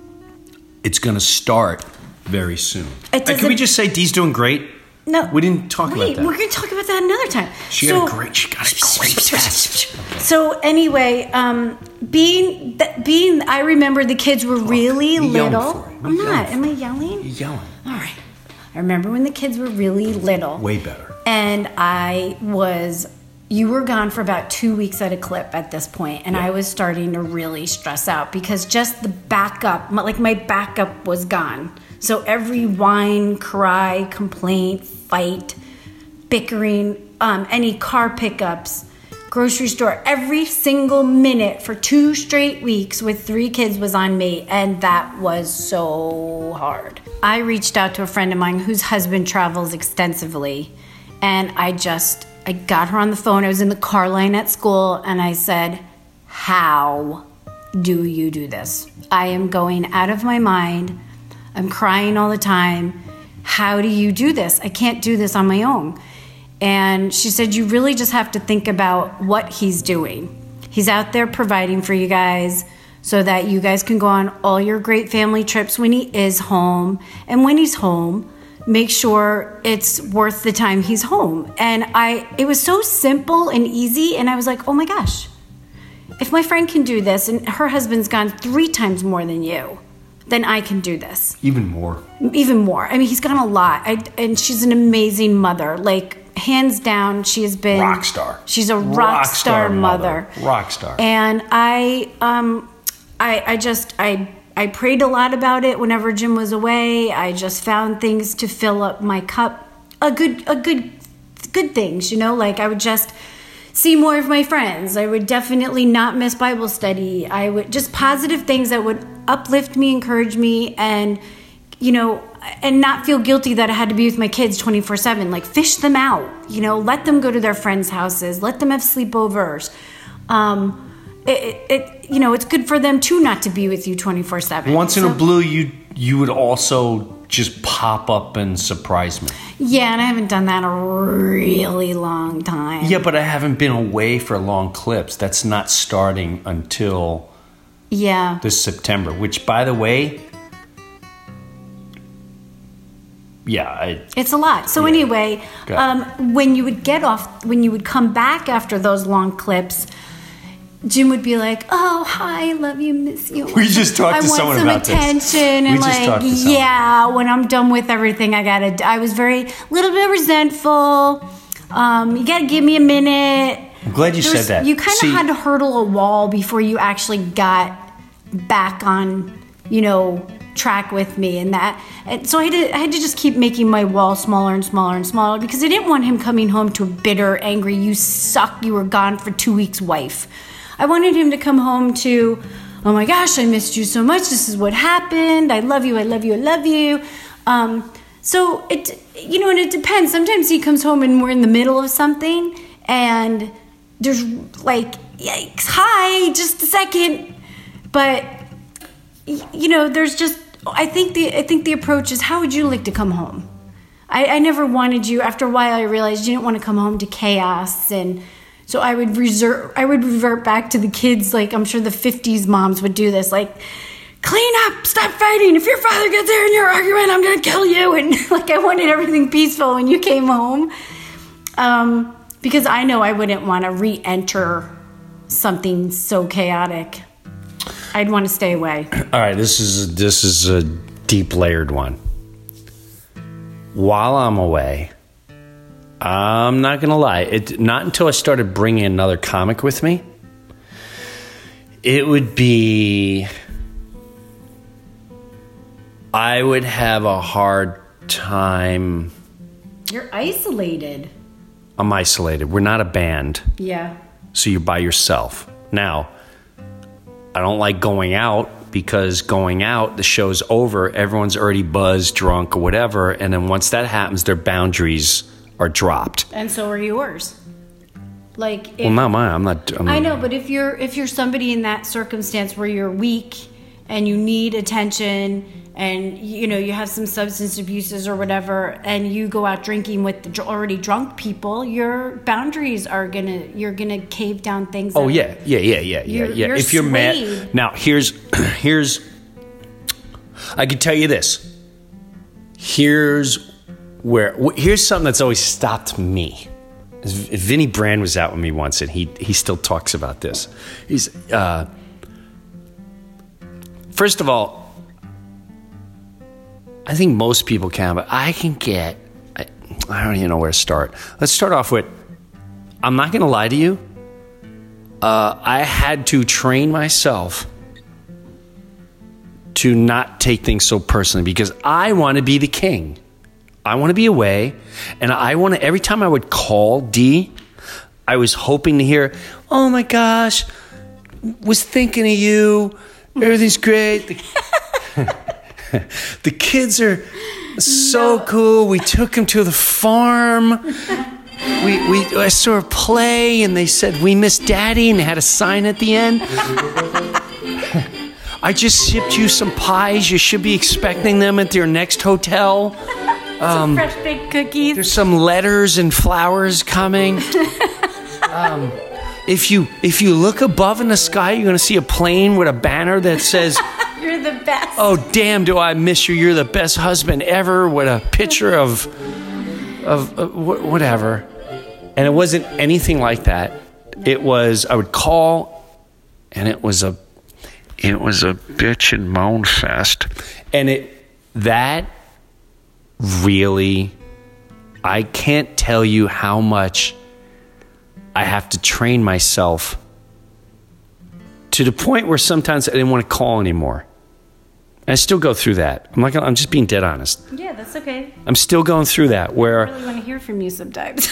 it's going to start very soon. It Uh, can we doesn't- just say Dee's doing great? No. We didn't talk Wait, about that. we're going to talk about that another time. She So- got a great, she got a great test. So anyway, um, being th- being, I remember the kids were really You're yelling little. for it. You're I'm yelling not. for Am I yelling? You're yelling. All right. I remember when the kids were really little. Way better. And I was, you were gone for about two weeks at a clip at this point, and I was starting to really stress out because just the backup, my- like my backup was gone. So every whine, cry, complaint, fight, bickering, um, any car pickups, grocery store, every single minute for two straight weeks with three kids was on me, and that was so hard. I reached out to a friend of mine whose husband travels extensively, and I just, I got her on the phone. I was in the car line at school, and I said, how do you do this? I am going out of my mind. I'm crying all the time. How do you do this? I can't do this on my own. And she said, you really just have to think about what he's doing. He's out there providing for you guys so that you guys can go on all your great family trips when he is home. And when he's home, make sure it's worth the time he's home. And I, it was so simple and easy. And I was like, oh my gosh, if my friend can do this and her husband's gone three times more than you, then I can do this. Even more. Even more. I mean, he's gone a lot. I, and she's an amazing mother. Like, hands down, she has been... Rock star. She's a rock, Rock star, star mother. mother. Rock star. And I, um, I, I just, I, I prayed a lot about it whenever Jim was away. I just found things to fill up my cup. A good, a good, good things, you know? Like, I would just... see more of my friends. I would definitely not miss Bible study. I would just positive things that would uplift me, encourage me, and, you know, and not feel guilty that I had to be with my kids twenty-four seven. Like, fish them out, you know, let them go to their friends' houses, let them have sleepovers. Um, it, it, you know, it's good for them too not to be with you twenty-four seven. Once in So- a blue, you you would also just pop up and surprise me. Yeah, and I haven't done that in a really long time. Yeah, but I haven't been away for long clips. That's not starting until Yeah. this September, which, by the way, yeah, I, It's a lot. So Yeah. anyway, Got um, when you would get off, when you would come back after those long clips, Jim would be like, "Oh, hi, love you, miss you." We just talked I to want someone some about this. attention, We and just like, talked to someone. yeah, when I'm done with everything, I gotta. I was very little bit resentful. Um, you gotta give me a minute. I'm glad you There said was- that. You kind See- of had to hurdle a wall before you actually got back on, you know, track with me, and that. And so I had, to, I had to just keep making my wall smaller and smaller and smaller because I didn't want him coming home to a bitter, angry, "You suck, you were gone for two weeks" wife. I wanted him to come home to, oh my gosh, I missed you so much. This is what happened. I love you. I love you. I love you. Um, so it, you know, and it depends. Sometimes he comes home and we're in the middle of something and there's like, yikes, hi, just a second. But, you know, there's just, I think the, I think the approach is, how would you like to come home? I, I never wanted you. After a while, I realized you didn't want to come home to chaos, and so I would reserve. I would revert back to the kids, like I'm sure the fifties moms would do this, like clean up, stop fighting. If your father gets there and you're arguing, I'm gonna kill you. And like I wanted everything peaceful when you came home, um, because I know I wouldn't want to re-enter something so chaotic. I'd want to stay away. All right, this is this is a deep layered one. While I'm away, I'm not going to lie, it, not until I started bringing another comic with me, it would be, I would have a hard time. You're isolated. I'm isolated. We're not a band. Yeah. So you're by yourself. Now, I don't like going out. Because going out, the show's over, everyone's already buzzed, drunk, or whatever, and then once that happens, their boundaries are dropped. And so are yours. Like, if, well, not mine. I'm not. I'm, I know, but if you're if you're somebody in that circumstance where you're weak and you need attention, and you know you have some substance abuses or whatever, and you go out drinking with the already drunk people, your boundaries are gonna you're gonna cave down things. Oh yeah, yeah, yeah, yeah, yeah, you're, yeah. You're if you're swayed. mad, now here's here's. I can tell you this. Here's where here's something that's always stopped me. Vinny Brand was out with me once, and he he still talks about this. He's uh, first of all. I think most people can, but I can get, I, I don't even know where to start. Let's start off with, I'm not going to lie to you. Uh, I had to train myself to not take things so personally because I want to be the king. I want to be away. And I want to, every time I would call D, I was hoping to hear, oh my gosh, was thinking of you. Everything's great. The kids are so no. cool. We took them to the farm. We we I saw a play, and they said we miss Daddy, and they had a sign at the end. I just shipped you some pies. You should be expecting them at your next hotel. Um, some fresh baked cookies. There's some letters and flowers coming. um, if you if you look above in the sky, you're going to see a plane with a banner that says. You're the best. Oh, damn, do I miss you. You're the best husband ever. With a picture of, of uh, wh- whatever. And it wasn't anything like that. It was, I would call, and it was a, it was a bitch and moan fest. And it, that really, I can't tell you how much I have to train myself to the point where sometimes I didn't want to call anymore. And I still go through that. I'm not gonna, I'm just being dead honest. Yeah, that's okay. I'm still going through that where I really want to hear from you sometimes.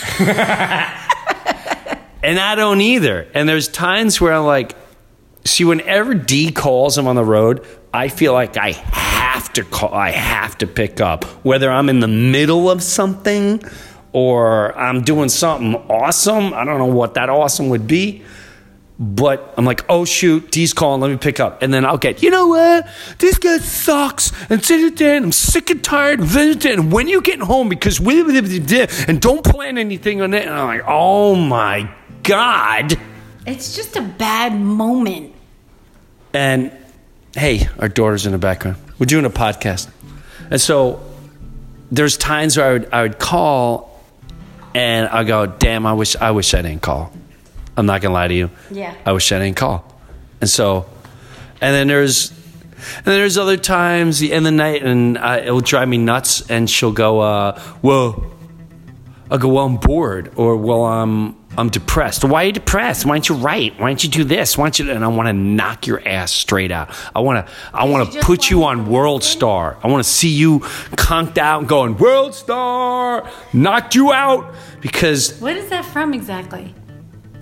And I don't either. And there's times where I'm like, see, whenever D calls, I'm on the road, I feel like I have to call, I have to pick up. Whether I'm in the middle of something or I'm doing something awesome. I don't know what that awesome would be. But I'm like, oh, shoot, D's calling, let me pick up. And then I'll get, you know what? This guy sucks. And I'm sick and tired. And when you getting home? Because we and don't plan anything on it. And I'm like, oh, my God. It's just a bad moment. And, hey, our daughter's in the background. We're doing a podcast. And so there's times where I would, I would call, and I go, damn, I wish I wish I didn't call. I'm not gonna lie to you. Yeah. I wish I didn't call. And so, and then there's, and then there's other times in the night, and uh, it will drive me nuts. And she'll go, uh, "Well," I'll go, "Well, I'm bored," or "Well, I'm I'm depressed." Why are you depressed? Why don't you write? Why don't you do this? Why don't you? And I want to knock your ass straight out. I want to I want to put you on World Star. I want to see you conked out and going, "World Star, knocked you out," because what is that from exactly?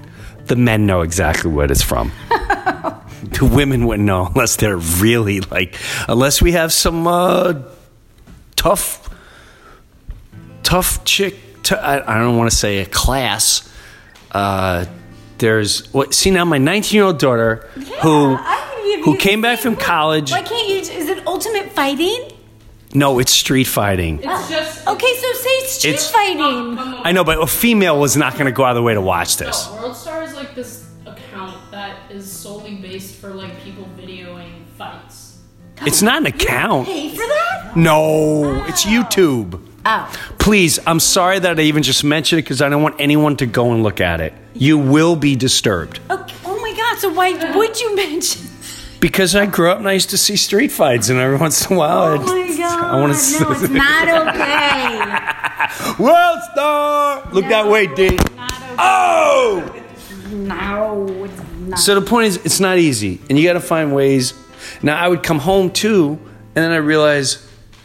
The men know exactly what it's from. The women wouldn't know unless they're really like, unless we have some uh, tough, tough chick. T- I, I don't want to say a class. Uh, there's what? See now, my nineteen-year-old daughter Yeah, who I can give who you came the back same from college. Why can't you? Is it ultimate fighting? No, it's street fighting. It's just Okay, so say street It's- fighting. I know, but a female was not going to go out of the way to watch this. no, World Star is like this account that is solely based for like people videoing fights. It's not an account. Pay for that? No, it's YouTube. Oh. Please, I'm sorry that I even just mentioned it because I don't want anyone to go and look at it. You will be disturbed. Okay. Oh my God! So why would you mention? Because I grew up and I used to see street fights, and every once in a while, Oh I'd- my God! I want to. No, it's not okay. World Star, look that way, D. Oh. No, it's not. So the point is, it's not easy, and you got to find ways. Now, I would come home too, and then I realized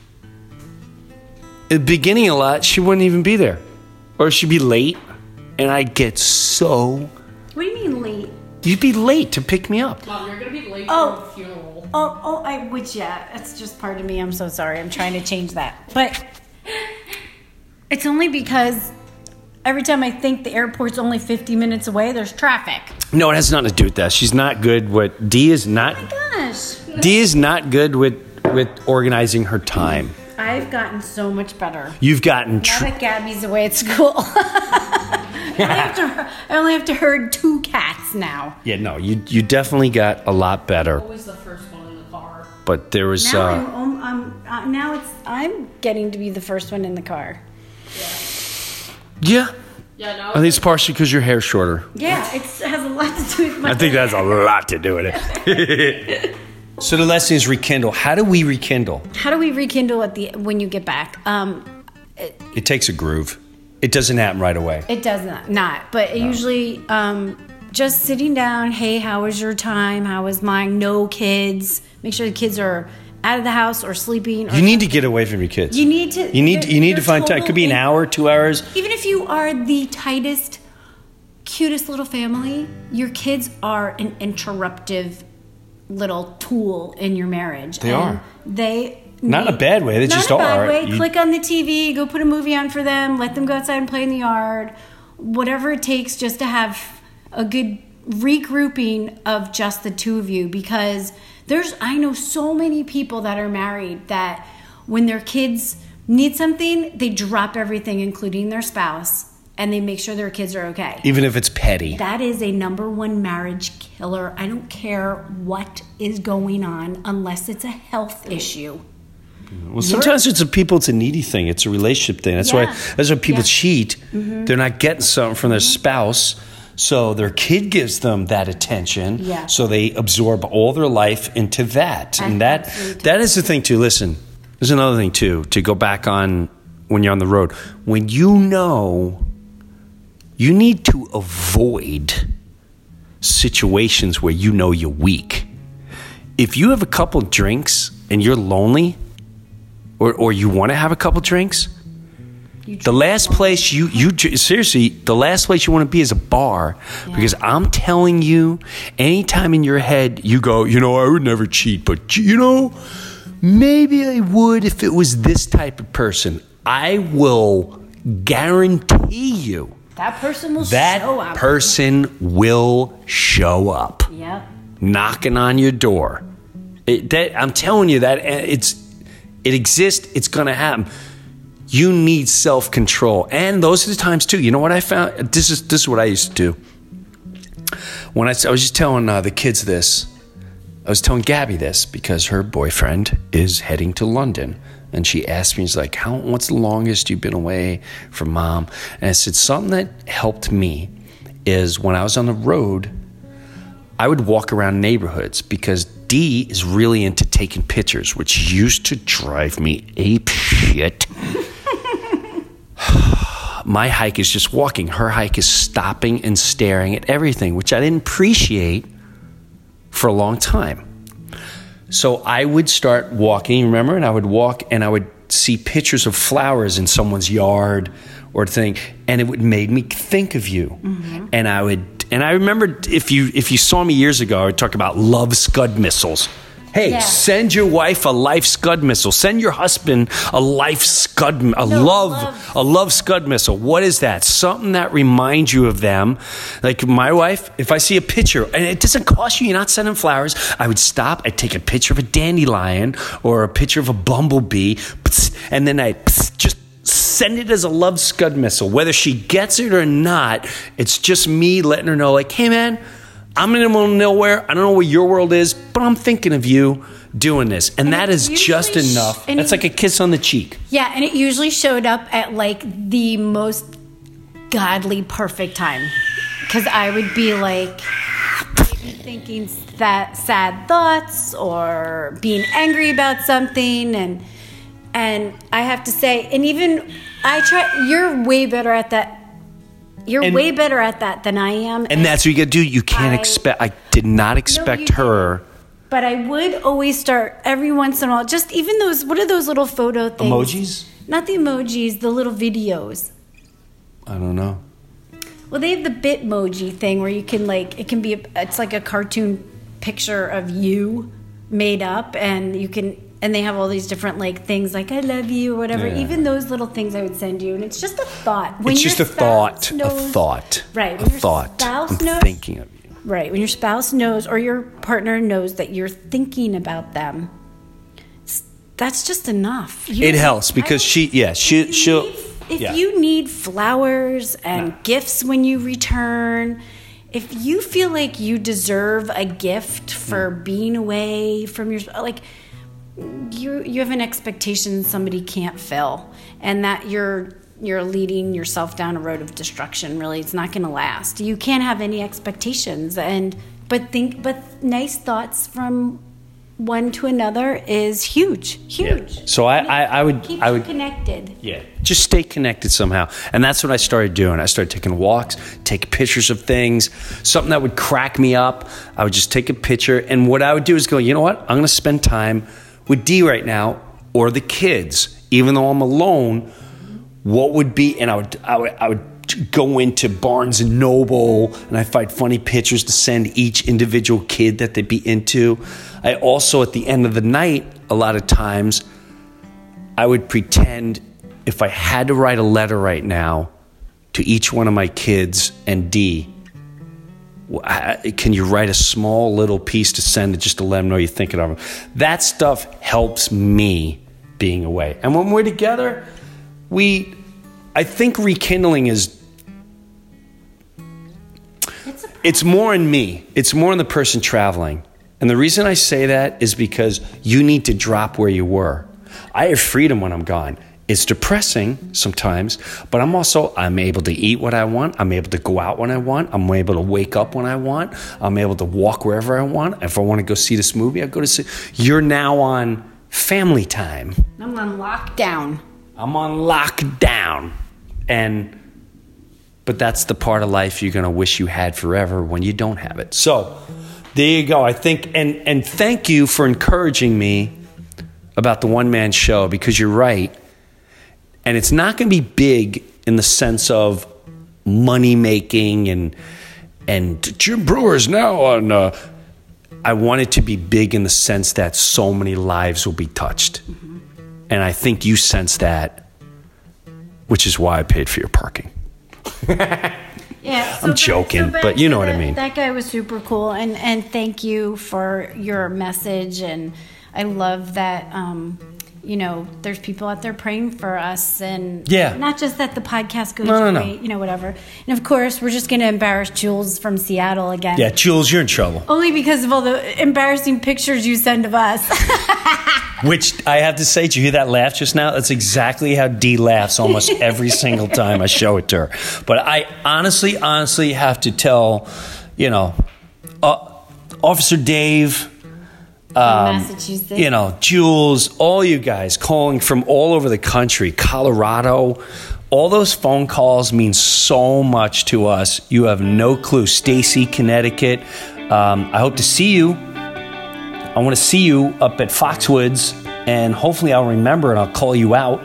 at the beginning a lot, she wouldn't even be there, or she'd be late, and I'd get so. What do you mean late? You'd be late to pick me up. Mom, you're gonna be late Oh. for a funeral. Oh, oh, I which yeah, it's just part of me. I'm so sorry. I'm trying to change that, but it's only because every time I think the airport's only fifty minutes away, there's traffic. No, it has nothing to do with that. She's not good. What D is not. Oh my gosh, D is not good with with organizing her time. I've gotten so much better. You've gotten. Now Tr- that Gabby's away at school, I, only have to, I only have to herd two cats now. yeah, no, you you definitely got a lot better. Always the first one in the car. But there was. Now Uh, I'm, um, I'm uh, now it's I'm getting to be the first one in the car. yeah, Yeah, now I think it's partially because your hair's shorter. Yeah, it's, it has a lot to do with my. I think that's a lot to do with it. So the lesson is rekindle. How do we rekindle? How do we rekindle at the when you get back? Um, It takes a groove. It doesn't happen right away. It does not, not but it usually um, just sitting down. Hey, how was your time? How was mine? No kids. Make sure the kids are out of the house or sleeping. Or You need to get away from your kids. You need to. You need. You need to they're find time. It could be an total- hour, two hours. Even if you are the tightest, cutest little family, your kids are an interruptive little tool in your marriage. They And are. They. Not in a need- bad way. They not just in a bad are. way. You- Click on the T V. Go put a movie on for them. Let them go outside and play in the yard. Whatever it takes, just to have a good regrouping of just the two of you. Because there's, I know so many people that are married that when their kids need something, they drop everything, including their spouse, and they make sure their kids are okay. Even if it's petty. That is a number one marriage killer. I don't care what is going on unless it's a health issue. Well, sometimes it's a people. It's a needy thing. It's a relationship thing. That's Yeah. why. That's why people Yeah. cheat. Mhm. They're not getting something from their spouse, so their kid gives them that attention. Yeah. So they absorb all their life into that, and that Absolutely. that is the thing too. Listen, there's another thing too. To go back on when you're on the road, when you know you need to avoid situations where you know you're weak. If you have a couple drinks and you're lonely, or or you want to have a couple drinks, the last place you you seriously the last place you want to be is a bar, because I'm telling you, anytime in your head you go, you know, I would never cheat, but you know, maybe I would if it was this type of person. I will guarantee you That person will that show up. person will show up, Yep. knocking on your door. It, that, I'm telling you that it's it exists. It's going to happen. You need self-control, and those are the times too. You know what I found? This is this is what I used to do. When I, I was just telling uh, the kids this, I was telling Gabby this because her boyfriend is heading to London, and she asked me, she's like, "How? What's the longest you've been away from mom?" And I said, something that helped me is when I was on the road, I would walk around neighborhoods because D is really into taking pictures, which used to drive me ape shit. My hike is just walking. Her hike is stopping and staring at everything, which I didn't appreciate for a long time. So I would start walking, remember? And I would walk and I would see pictures of flowers in someone's yard or thing, and it would make me think of you. Mm-hmm. And I would And I remember if you if you saw me years ago, I would talk about love Scud missiles. Hey, yeah. Send your wife a life Scud missile. Send your husband a life Scud, a no, love, love, a love Scud missile. What is that? Something that reminds you of them. Like my wife, if I see a picture, and it doesn't cost you, you're not sending flowers, I would stop, I'd take a picture of a dandelion or a picture of a bumblebee, and then I'd just send it as a love Scud missile. Whether she gets it or not, it's just me letting her know, like, hey man, I'm in the middle of nowhere. I don't know where your world is, but I'm thinking of you doing this. And, and that is just enough. Sh- That's like a kiss on the cheek. Yeah, and it usually showed up at like the most godly perfect time. Because I would be like maybe thinking that sad thoughts or being angry about something. And and I have to say, and even I try, you're way better at that. You're and, way better at that than I am. And, and that's what you got to do. You can't I, expect, I did not expect no, her. Didn't. But I would always start every once in a while, just even those, what are those little photo things? Emojis? Not the emojis, the little videos. I don't know. Well, they have the Bitmoji thing where you can like, it can be, a, it's like a cartoon picture of you made up and you can, and they have all these different like things like I love you or whatever. Yeah. Even those little things I would send you, and it's just a thought. When it's just a thought. Knows, a thought. Right. When a your thought. Spouse I'm knows, thinking of you. Right. When your spouse knows or your partner knows that you're thinking about them, that's just enough. You it helps because she, yeah, she, she'll. Need, if yeah. you need flowers and no. gifts when you return. If you feel like you deserve a gift for mm. being away from your, like, you you have an expectation somebody can't fill, and that you're you're leading yourself down a road of destruction. Really, it's not going to last. You can't have any expectations, and but think but nice thoughts from one to another is huge, huge. Yeah. So I, I, I would keep I would connected. Yeah, just stay connected somehow, and that's what I started doing. I started taking walks, take pictures of things, something that would crack me up. I would just take a picture, and what I would do is go, you know what? I'm going to spend time with Dee right now, or the kids, even though I'm alone. What would be, and I would, I would, I would go into Barnes and Noble, and I find funny pictures to send each individual kid that they'd be into. I also, at the end of the night, a lot of times, I would pretend if I had to write a letter right now to each one of my kids and Dee, can you write a small little piece to send it just to let them know you're thinking of them? That stuff helps me being away. And when we're together, we, I think rekindling is, it's, it's more in me. It's more in the person traveling. And the reason I say that is because you need to drop where you were. I have freedom when I'm gone. It's depressing sometimes, but I'm also, I'm able to eat what I want. I'm able to go out when I want. I'm able to wake up when I want. I'm able to walk wherever I want. If I want to go see this movie, I go to see. You're now on family time. I'm on lockdown. I'm on lockdown. And, but that's the part of life you're going to wish you had forever when you don't have it. So there you go. I think, and, and thank you for encouraging me about the one-man show, because you're right. And it's not going to be big in the sense of money making and and Jim Breuer's now on. Uh, I want it to be big in the sense that so many lives will be touched, mm-hmm. and I think you sense that, which is why I paid for your parking. Yeah, so I'm back, joking, so but you know the, what I mean. That guy was super cool, and and thank you for your message, and I love that. Um, You know, there's people out there praying for us, and yeah. not just that the podcast goes no, no, great, no. you know, whatever. And of course, we're just going to embarrass Jules from Seattle again. Yeah, Jules, you're in trouble. Only because of all the embarrassing pictures you send of us. Which I have to say, did you hear that laugh just now? That's exactly how Dee laughs almost every single time I show it to her. But I honestly, honestly have to tell, you know, uh, Officer Dave... Um, Massachusetts. You know, Jules, all you guys calling from all over the country, Colorado, all those phone calls mean so much to us. You have no clue. Stacy, Connecticut. Um, I hope to see you. I want to see you up at Foxwoods, and hopefully I'll remember and I'll call you out.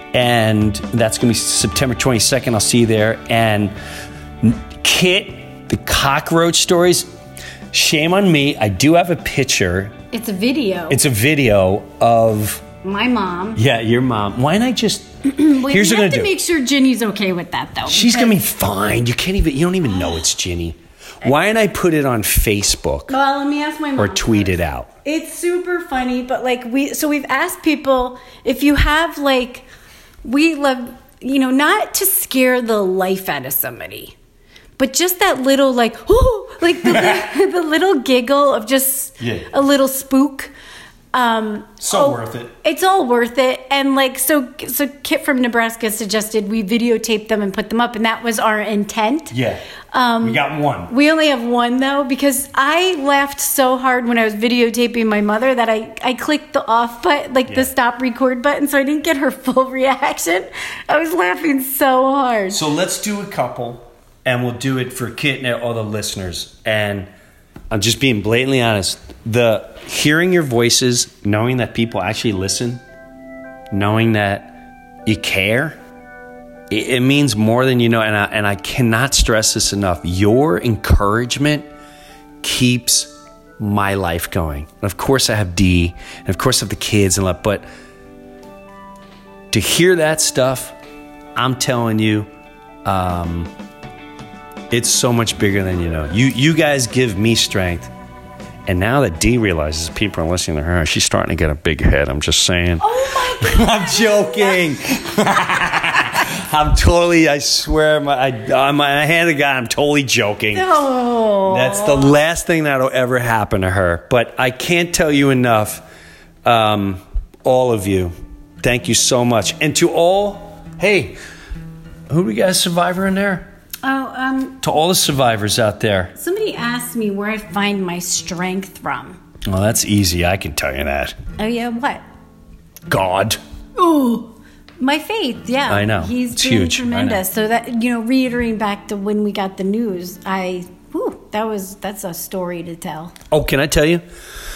And that's going to be September twenty-second. I'll see you there. And Kit, the cockroach stories, shame on me. I do have a picture. It's a video. It's a video of my mom. Yeah, your mom. Why don't I just... Wait, Here's we what have I'm gonna to do. make sure Ginny's okay with that, though. She's because- gonna be fine. You can't even... You don't even know it's Ginny. Why don't I put it on Facebook Well, let me ask my mom. or tweet it out? It's super funny, but like we, so we've asked people if you have like, we love, you know, not to scare the life out of somebody, but just that little like, oh, like the, the little giggle of just Yeah. a little spook. Um, So oh, worth it. It's all worth it. And like, so, so Kit from Nebraska suggested we videotape them and put them up, and that was our intent. Yeah. Um, we got one. We only have one though, because I laughed so hard when I was videotaping my mother that I, I clicked the off button, like Yeah. the stop record button, so I didn't get her full reaction. I was laughing so hard. So let's do a couple, and we'll do it for Kit and all the listeners. And I'm just being blatantly honest. The hearing your voices, knowing that people actually listen, knowing that you care, it, it means more than you know. And I, and I cannot stress this enough. Your encouragement keeps my life going. And of course, I have Dee, and of course, I have the kids and that. But to hear that stuff, I'm telling you, um, it's so much bigger than you know. You you guys give me strength. And now that Dee realizes people are listening to her, she's starting to get a big head. I'm just saying. Oh my God. I'm joking. I'm totally, I swear, my, I, on my hand of God, I'm totally joking. No. That's the last thing that'll ever happen to her. But I can't tell you enough, um, all of you, thank you so much. And to all, hey, who do we got a survivor in there? Oh, um, To all the survivors out there. somebody asked me where I find my strength from. Well, that's easy. I can tell you that. Oh yeah, what? God. Oh, my faith. Yeah, I know. He's It's been huge. I tremendous. So that, you know, reiterating back to when we got the news, I, whew, that was that's a story to tell. Oh, can I tell you?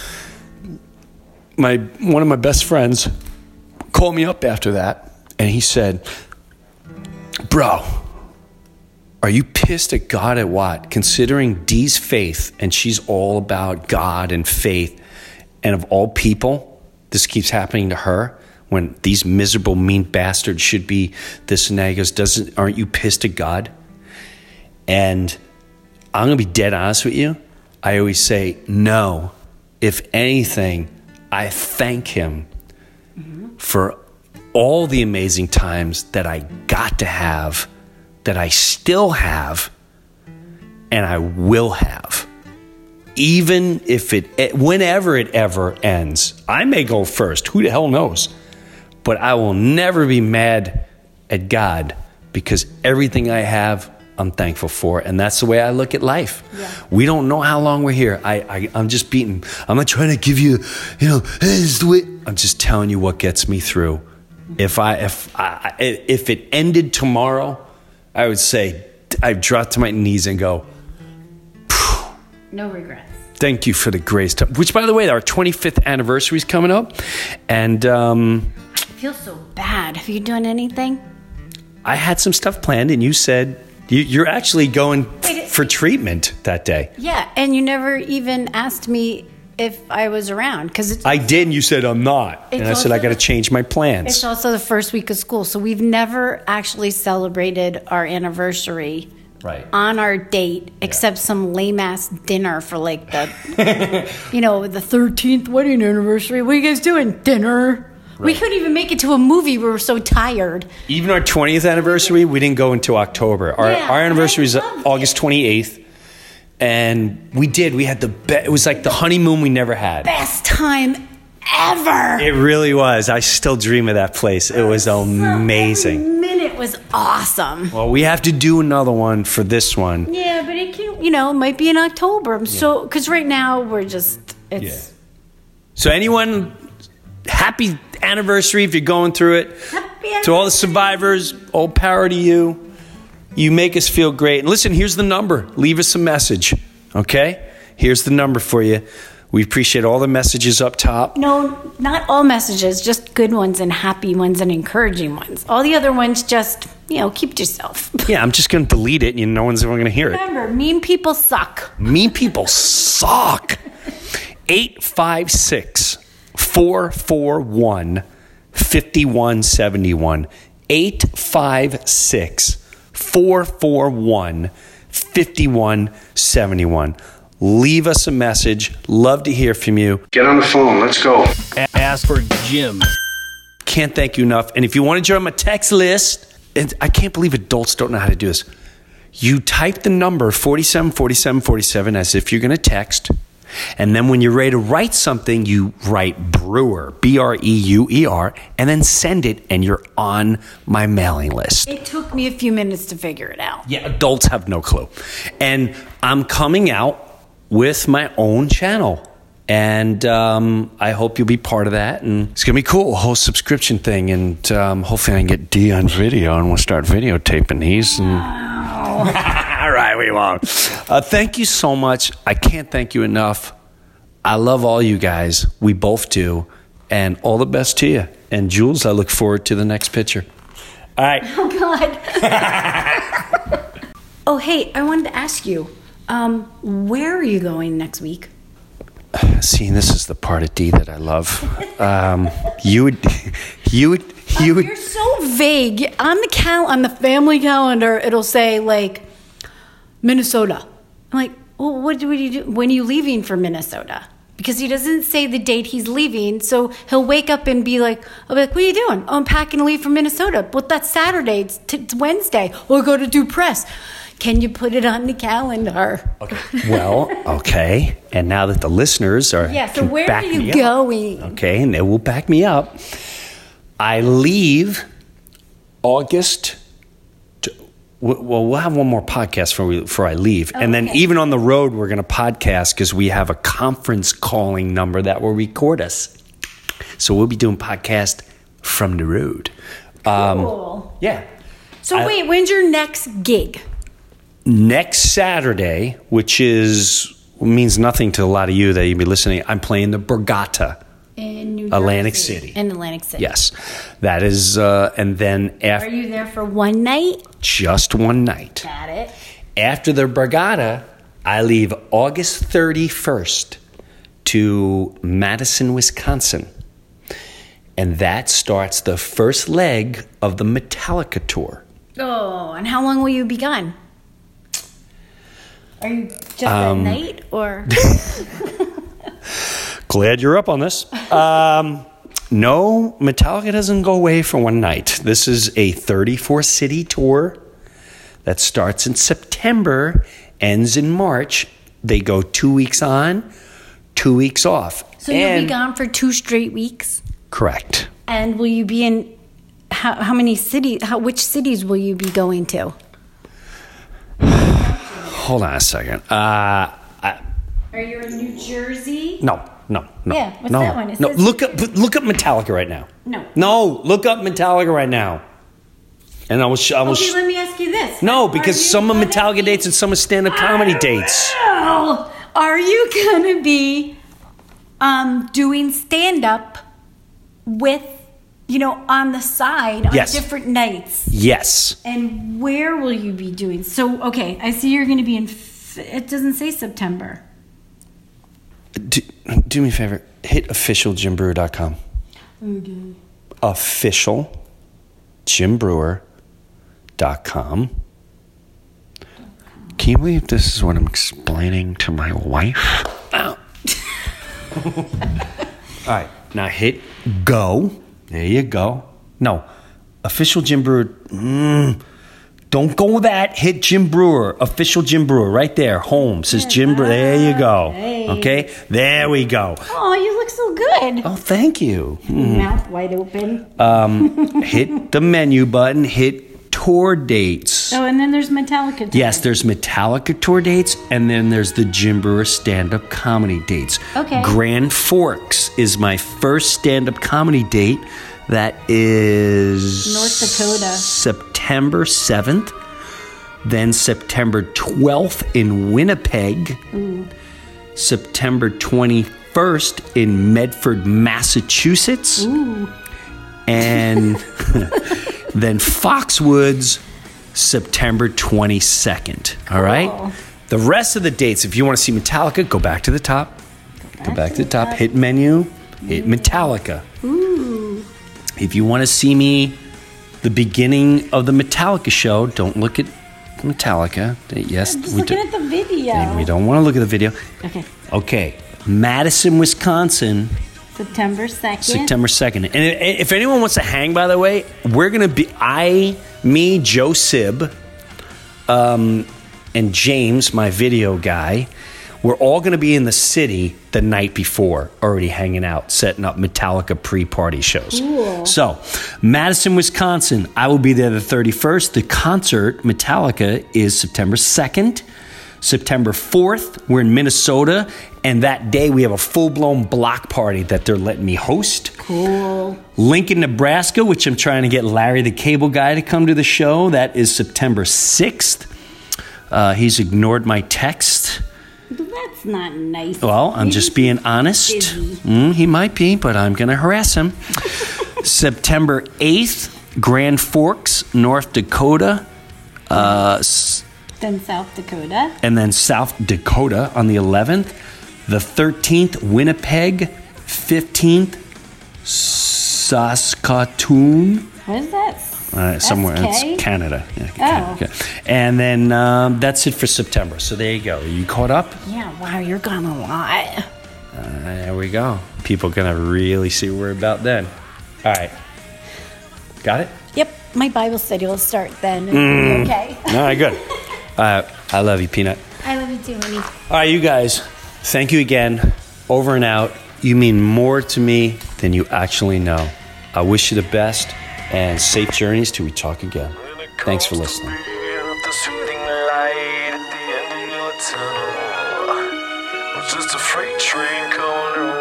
My one of my best friends called me up after that, and he said, "Bro, are you pissed at God at what? Considering Dee's faith, and she's all about God and faith, and of all people, this keeps happening to her when these miserable, mean bastards should be this." And that. He goes, "Doesn't aren't you pissed at God?" And I'm gonna be dead honest with you. I always say no. If anything, I thank Him mm-hmm. for all the amazing times that I got to have, that I still have, and I will have. Even if it, whenever it ever ends. I may go first, who the hell knows? But I will never be mad at God, because everything I have, I'm thankful for. And that's the way I look at life. Yeah. We don't know how long we're here. I, I, I'm just beating, I'm not trying to give you, you know, hey, this is the way. I'm just telling you what gets me through. If I, if I, if it ended tomorrow, I would say, I'd drop to my knees and go, no regrets. Thank you for the grace. To, which, by the way, our twenty-fifth anniversary is coming up. And um, I feel so bad. Have you done anything? I had some stuff planned, and you said you, you're actually going Wait, for treatment that day. Yeah, and you never even asked me if I was around. Cause I did, and you said I'm not. And I said I got to change my plans. It's also the first week of school, so we've never actually celebrated our anniversary right on our date, except some lame ass dinner for like the, you know, the thirteenth wedding anniversary. What are you guys doing? Dinner. Right. We couldn't even make it to a movie. We were so tired. Even our twentieth anniversary, we didn't go until October. Our, Yeah, our anniversary is August twenty-eighth. And we did. We had the best. It was like the honeymoon we never had. Best time ever. It really was. I still dream of that place. It was amazing. Every minute was awesome. Well, we have to do another one for this one. Yeah, but it can, you know, it might be in October. I'm yeah. so, because right now we're just, it's. Yeah. So anyone, happy anniversary if you're going through it. Happy to all the survivors, all power to you. You make us feel great. And listen, here's the number. Leave us a message, okay? Here's the number for you. We appreciate all the messages up top. No, not all messages, just good ones and happy ones and encouraging ones. All the other ones, just, you know, keep to yourself. Yeah, I'm just going to delete it and no one's ever going to hear it. Remember, mean people suck. Mean people suck. eight five six, four four one, five one seven one. eight five six, four four one, five one seven one. Leave us a message. Love to hear from you. Get on the phone. Let's go. Ask for Jim. Can't thank you enough. And if you want to join my text list, and I can't believe adults don't know how to do this. You type the number forty-seven forty-seven forty-seven as if you're going to text. And then when you're ready to write something, you write Brewer, B R E U E R, and then send it, and you're on my mailing list. It took me a few minutes to figure it out. Yeah, adults have no clue. And I'm coming out with my own channel. And um, I hope you'll be part of that. And it's going to be cool, a whole subscription thing. And um, hopefully I can get D on video and we'll start videotaping these. And... All right, we won't. Uh, thank you so much. I can't thank you enough. I love all you guys. We both do. And all the best to you. And Jules, I look forward to the next picture. All right. Oh, God. Oh, hey, I wanted to ask you, um, where are you going next week? See, this is the part of D that I love. Um, you would, you would, you would. You're so vague. On the cal- on the family calendar, it'll say like Minnesota. I'm like, well, what do you do? When are you leaving for Minnesota? Because he doesn't say the date he's leaving, so he'll wake up and be like, I'll be like, what are you doing? Oh, I'm packing to leave for Minnesota. Well, that's Saturday. It's, t- it's Wednesday. We'll go to do press. Can you put it on the calendar? Okay. Well, okay. And now that the listeners are yeah, so can where back are you me going? Up, okay, and they will back me up. I leave August. To, well, we'll have one more podcast before, we, before I leave, oh, and then okay. even on the road, we're going to podcast because we have a conference calling number that will record us. So we'll be doing podcast from the road. Um, cool. Yeah. So I, wait, when's your next gig? Next Saturday, which is means nothing to a lot of you that you'll be listening, I'm playing the Borgata in New Atlantic Jersey. City. In Atlantic City. Yes, that is, uh, and then after are you there for one night? Just one night. Got it. After the Borgata, I leave August thirty-first to Madison, Wisconsin, and that starts the first leg of the Metallica tour. Oh, and how long will you be gone? Are you just Um, at night or? Glad you're up on this. Um, no, Metallica doesn't go away for one night. This is a thirty-four city tour that starts in September, ends in March. They go two weeks on, two weeks off. So you'll And- be gone for two straight weeks? Correct. And will you be in, how, how many cities, how, which cities will you be going to? Hold on a second. Uh, I, Are you in New Jersey? no, no, no. Yeah, what's no, that one? It no, says- look up, look up Metallica right now. No. No, look up Metallica right now. And I will. Sh- I will. Okay, Sh- let me ask you this. no, Are because you some are gonna Metallica be- dates and some are stand-up comedy dates. Oh, are you gonna be um, doing stand-up with, you know, on the side on Yes. different nights? Yes. And where will you be doing? So, okay, I see you're going to be in. F- it doesn't say September. Do, do me a favor. Hit official jim brewer dot com. Okay. official jim brewer dot com. Can you believe this is what I'm explaining to my wife? Oh. All right, now hit go. There you go. No, official Jim Brewer. Mm, don't go with that. Hit Jim Brewer, official Jim Brewer, right there. Home says Jim Brewer. There you go. Hey. Okay, there we go. Oh, you look so good. Oh, thank you. Mm. Mouth wide open. Um, hit the menu button. Hit tour dates. Oh, and then there's Metallica. Tour. Yes, there's Metallica tour dates, and then there's the Jim Brewer stand-up comedy dates. Okay. Grand Forks is my first stand-up comedy date. That is North Dakota. September seventh. Then September twelfth in Winnipeg. Ooh. September twenty-fifth thirty-first in Medford, Massachusetts. Ooh. And then Foxwoods, September twenty-second. All right? Cool. The rest of the dates, if you want to see Metallica, go back to the top. Go back, go back to the top. top. Hit menu. Hit Metallica. Ooh. If you want to see me the beginning of the Metallica show, don't look at Metallica. Yes, I'm just we looking do. at the video. We don't want to look at the video. Okay. Okay. Madison, Wisconsin. September second. September second. And if anyone wants to hang, by the way, we're going to be, I, me, Joe Sib, um, and James, my video guy, we're all going to be in the city the night before, already hanging out, setting up Metallica pre-party shows. Cool. So, Madison, Wisconsin, I will be there the thirty-first. The concert, Metallica, is September second. September fourth, we're in Minnesota, and that day we have a full-blown block party that they're letting me host. Cool. Lincoln, Nebraska, which I'm trying to get Larry the Cable Guy to come to the show. That is September sixth. Uh, he's ignored my text. That's not nice. Well, I'm just being honest. Mm, he might be, but I'm going to harass him. September eighth, Grand Forks, North Dakota. Uh, then South Dakota. And then South Dakota on the eleventh. The thirteenth, Winnipeg. fifteenth, Saskatoon. What is that? Uh, somewhere. S K? It's Canada. Yeah, Oh. okay. And then um, that's it for September. So there you go. Are you caught up? Yeah, wow, you're gone a lot. Uh, there we go. People going to really see what we're about then. All right. Got it? Yep, my Bible study will start then. Mm. Okay. All right, good. Uh, I love you, Peanut. I love you too, honey. All right, you guys, thank you again. Over and out. You mean more to me than you actually know. I wish you the best and safe journeys till we talk again. Thanks for listening. The soothing light at the end of your tunnel was just a freight train coming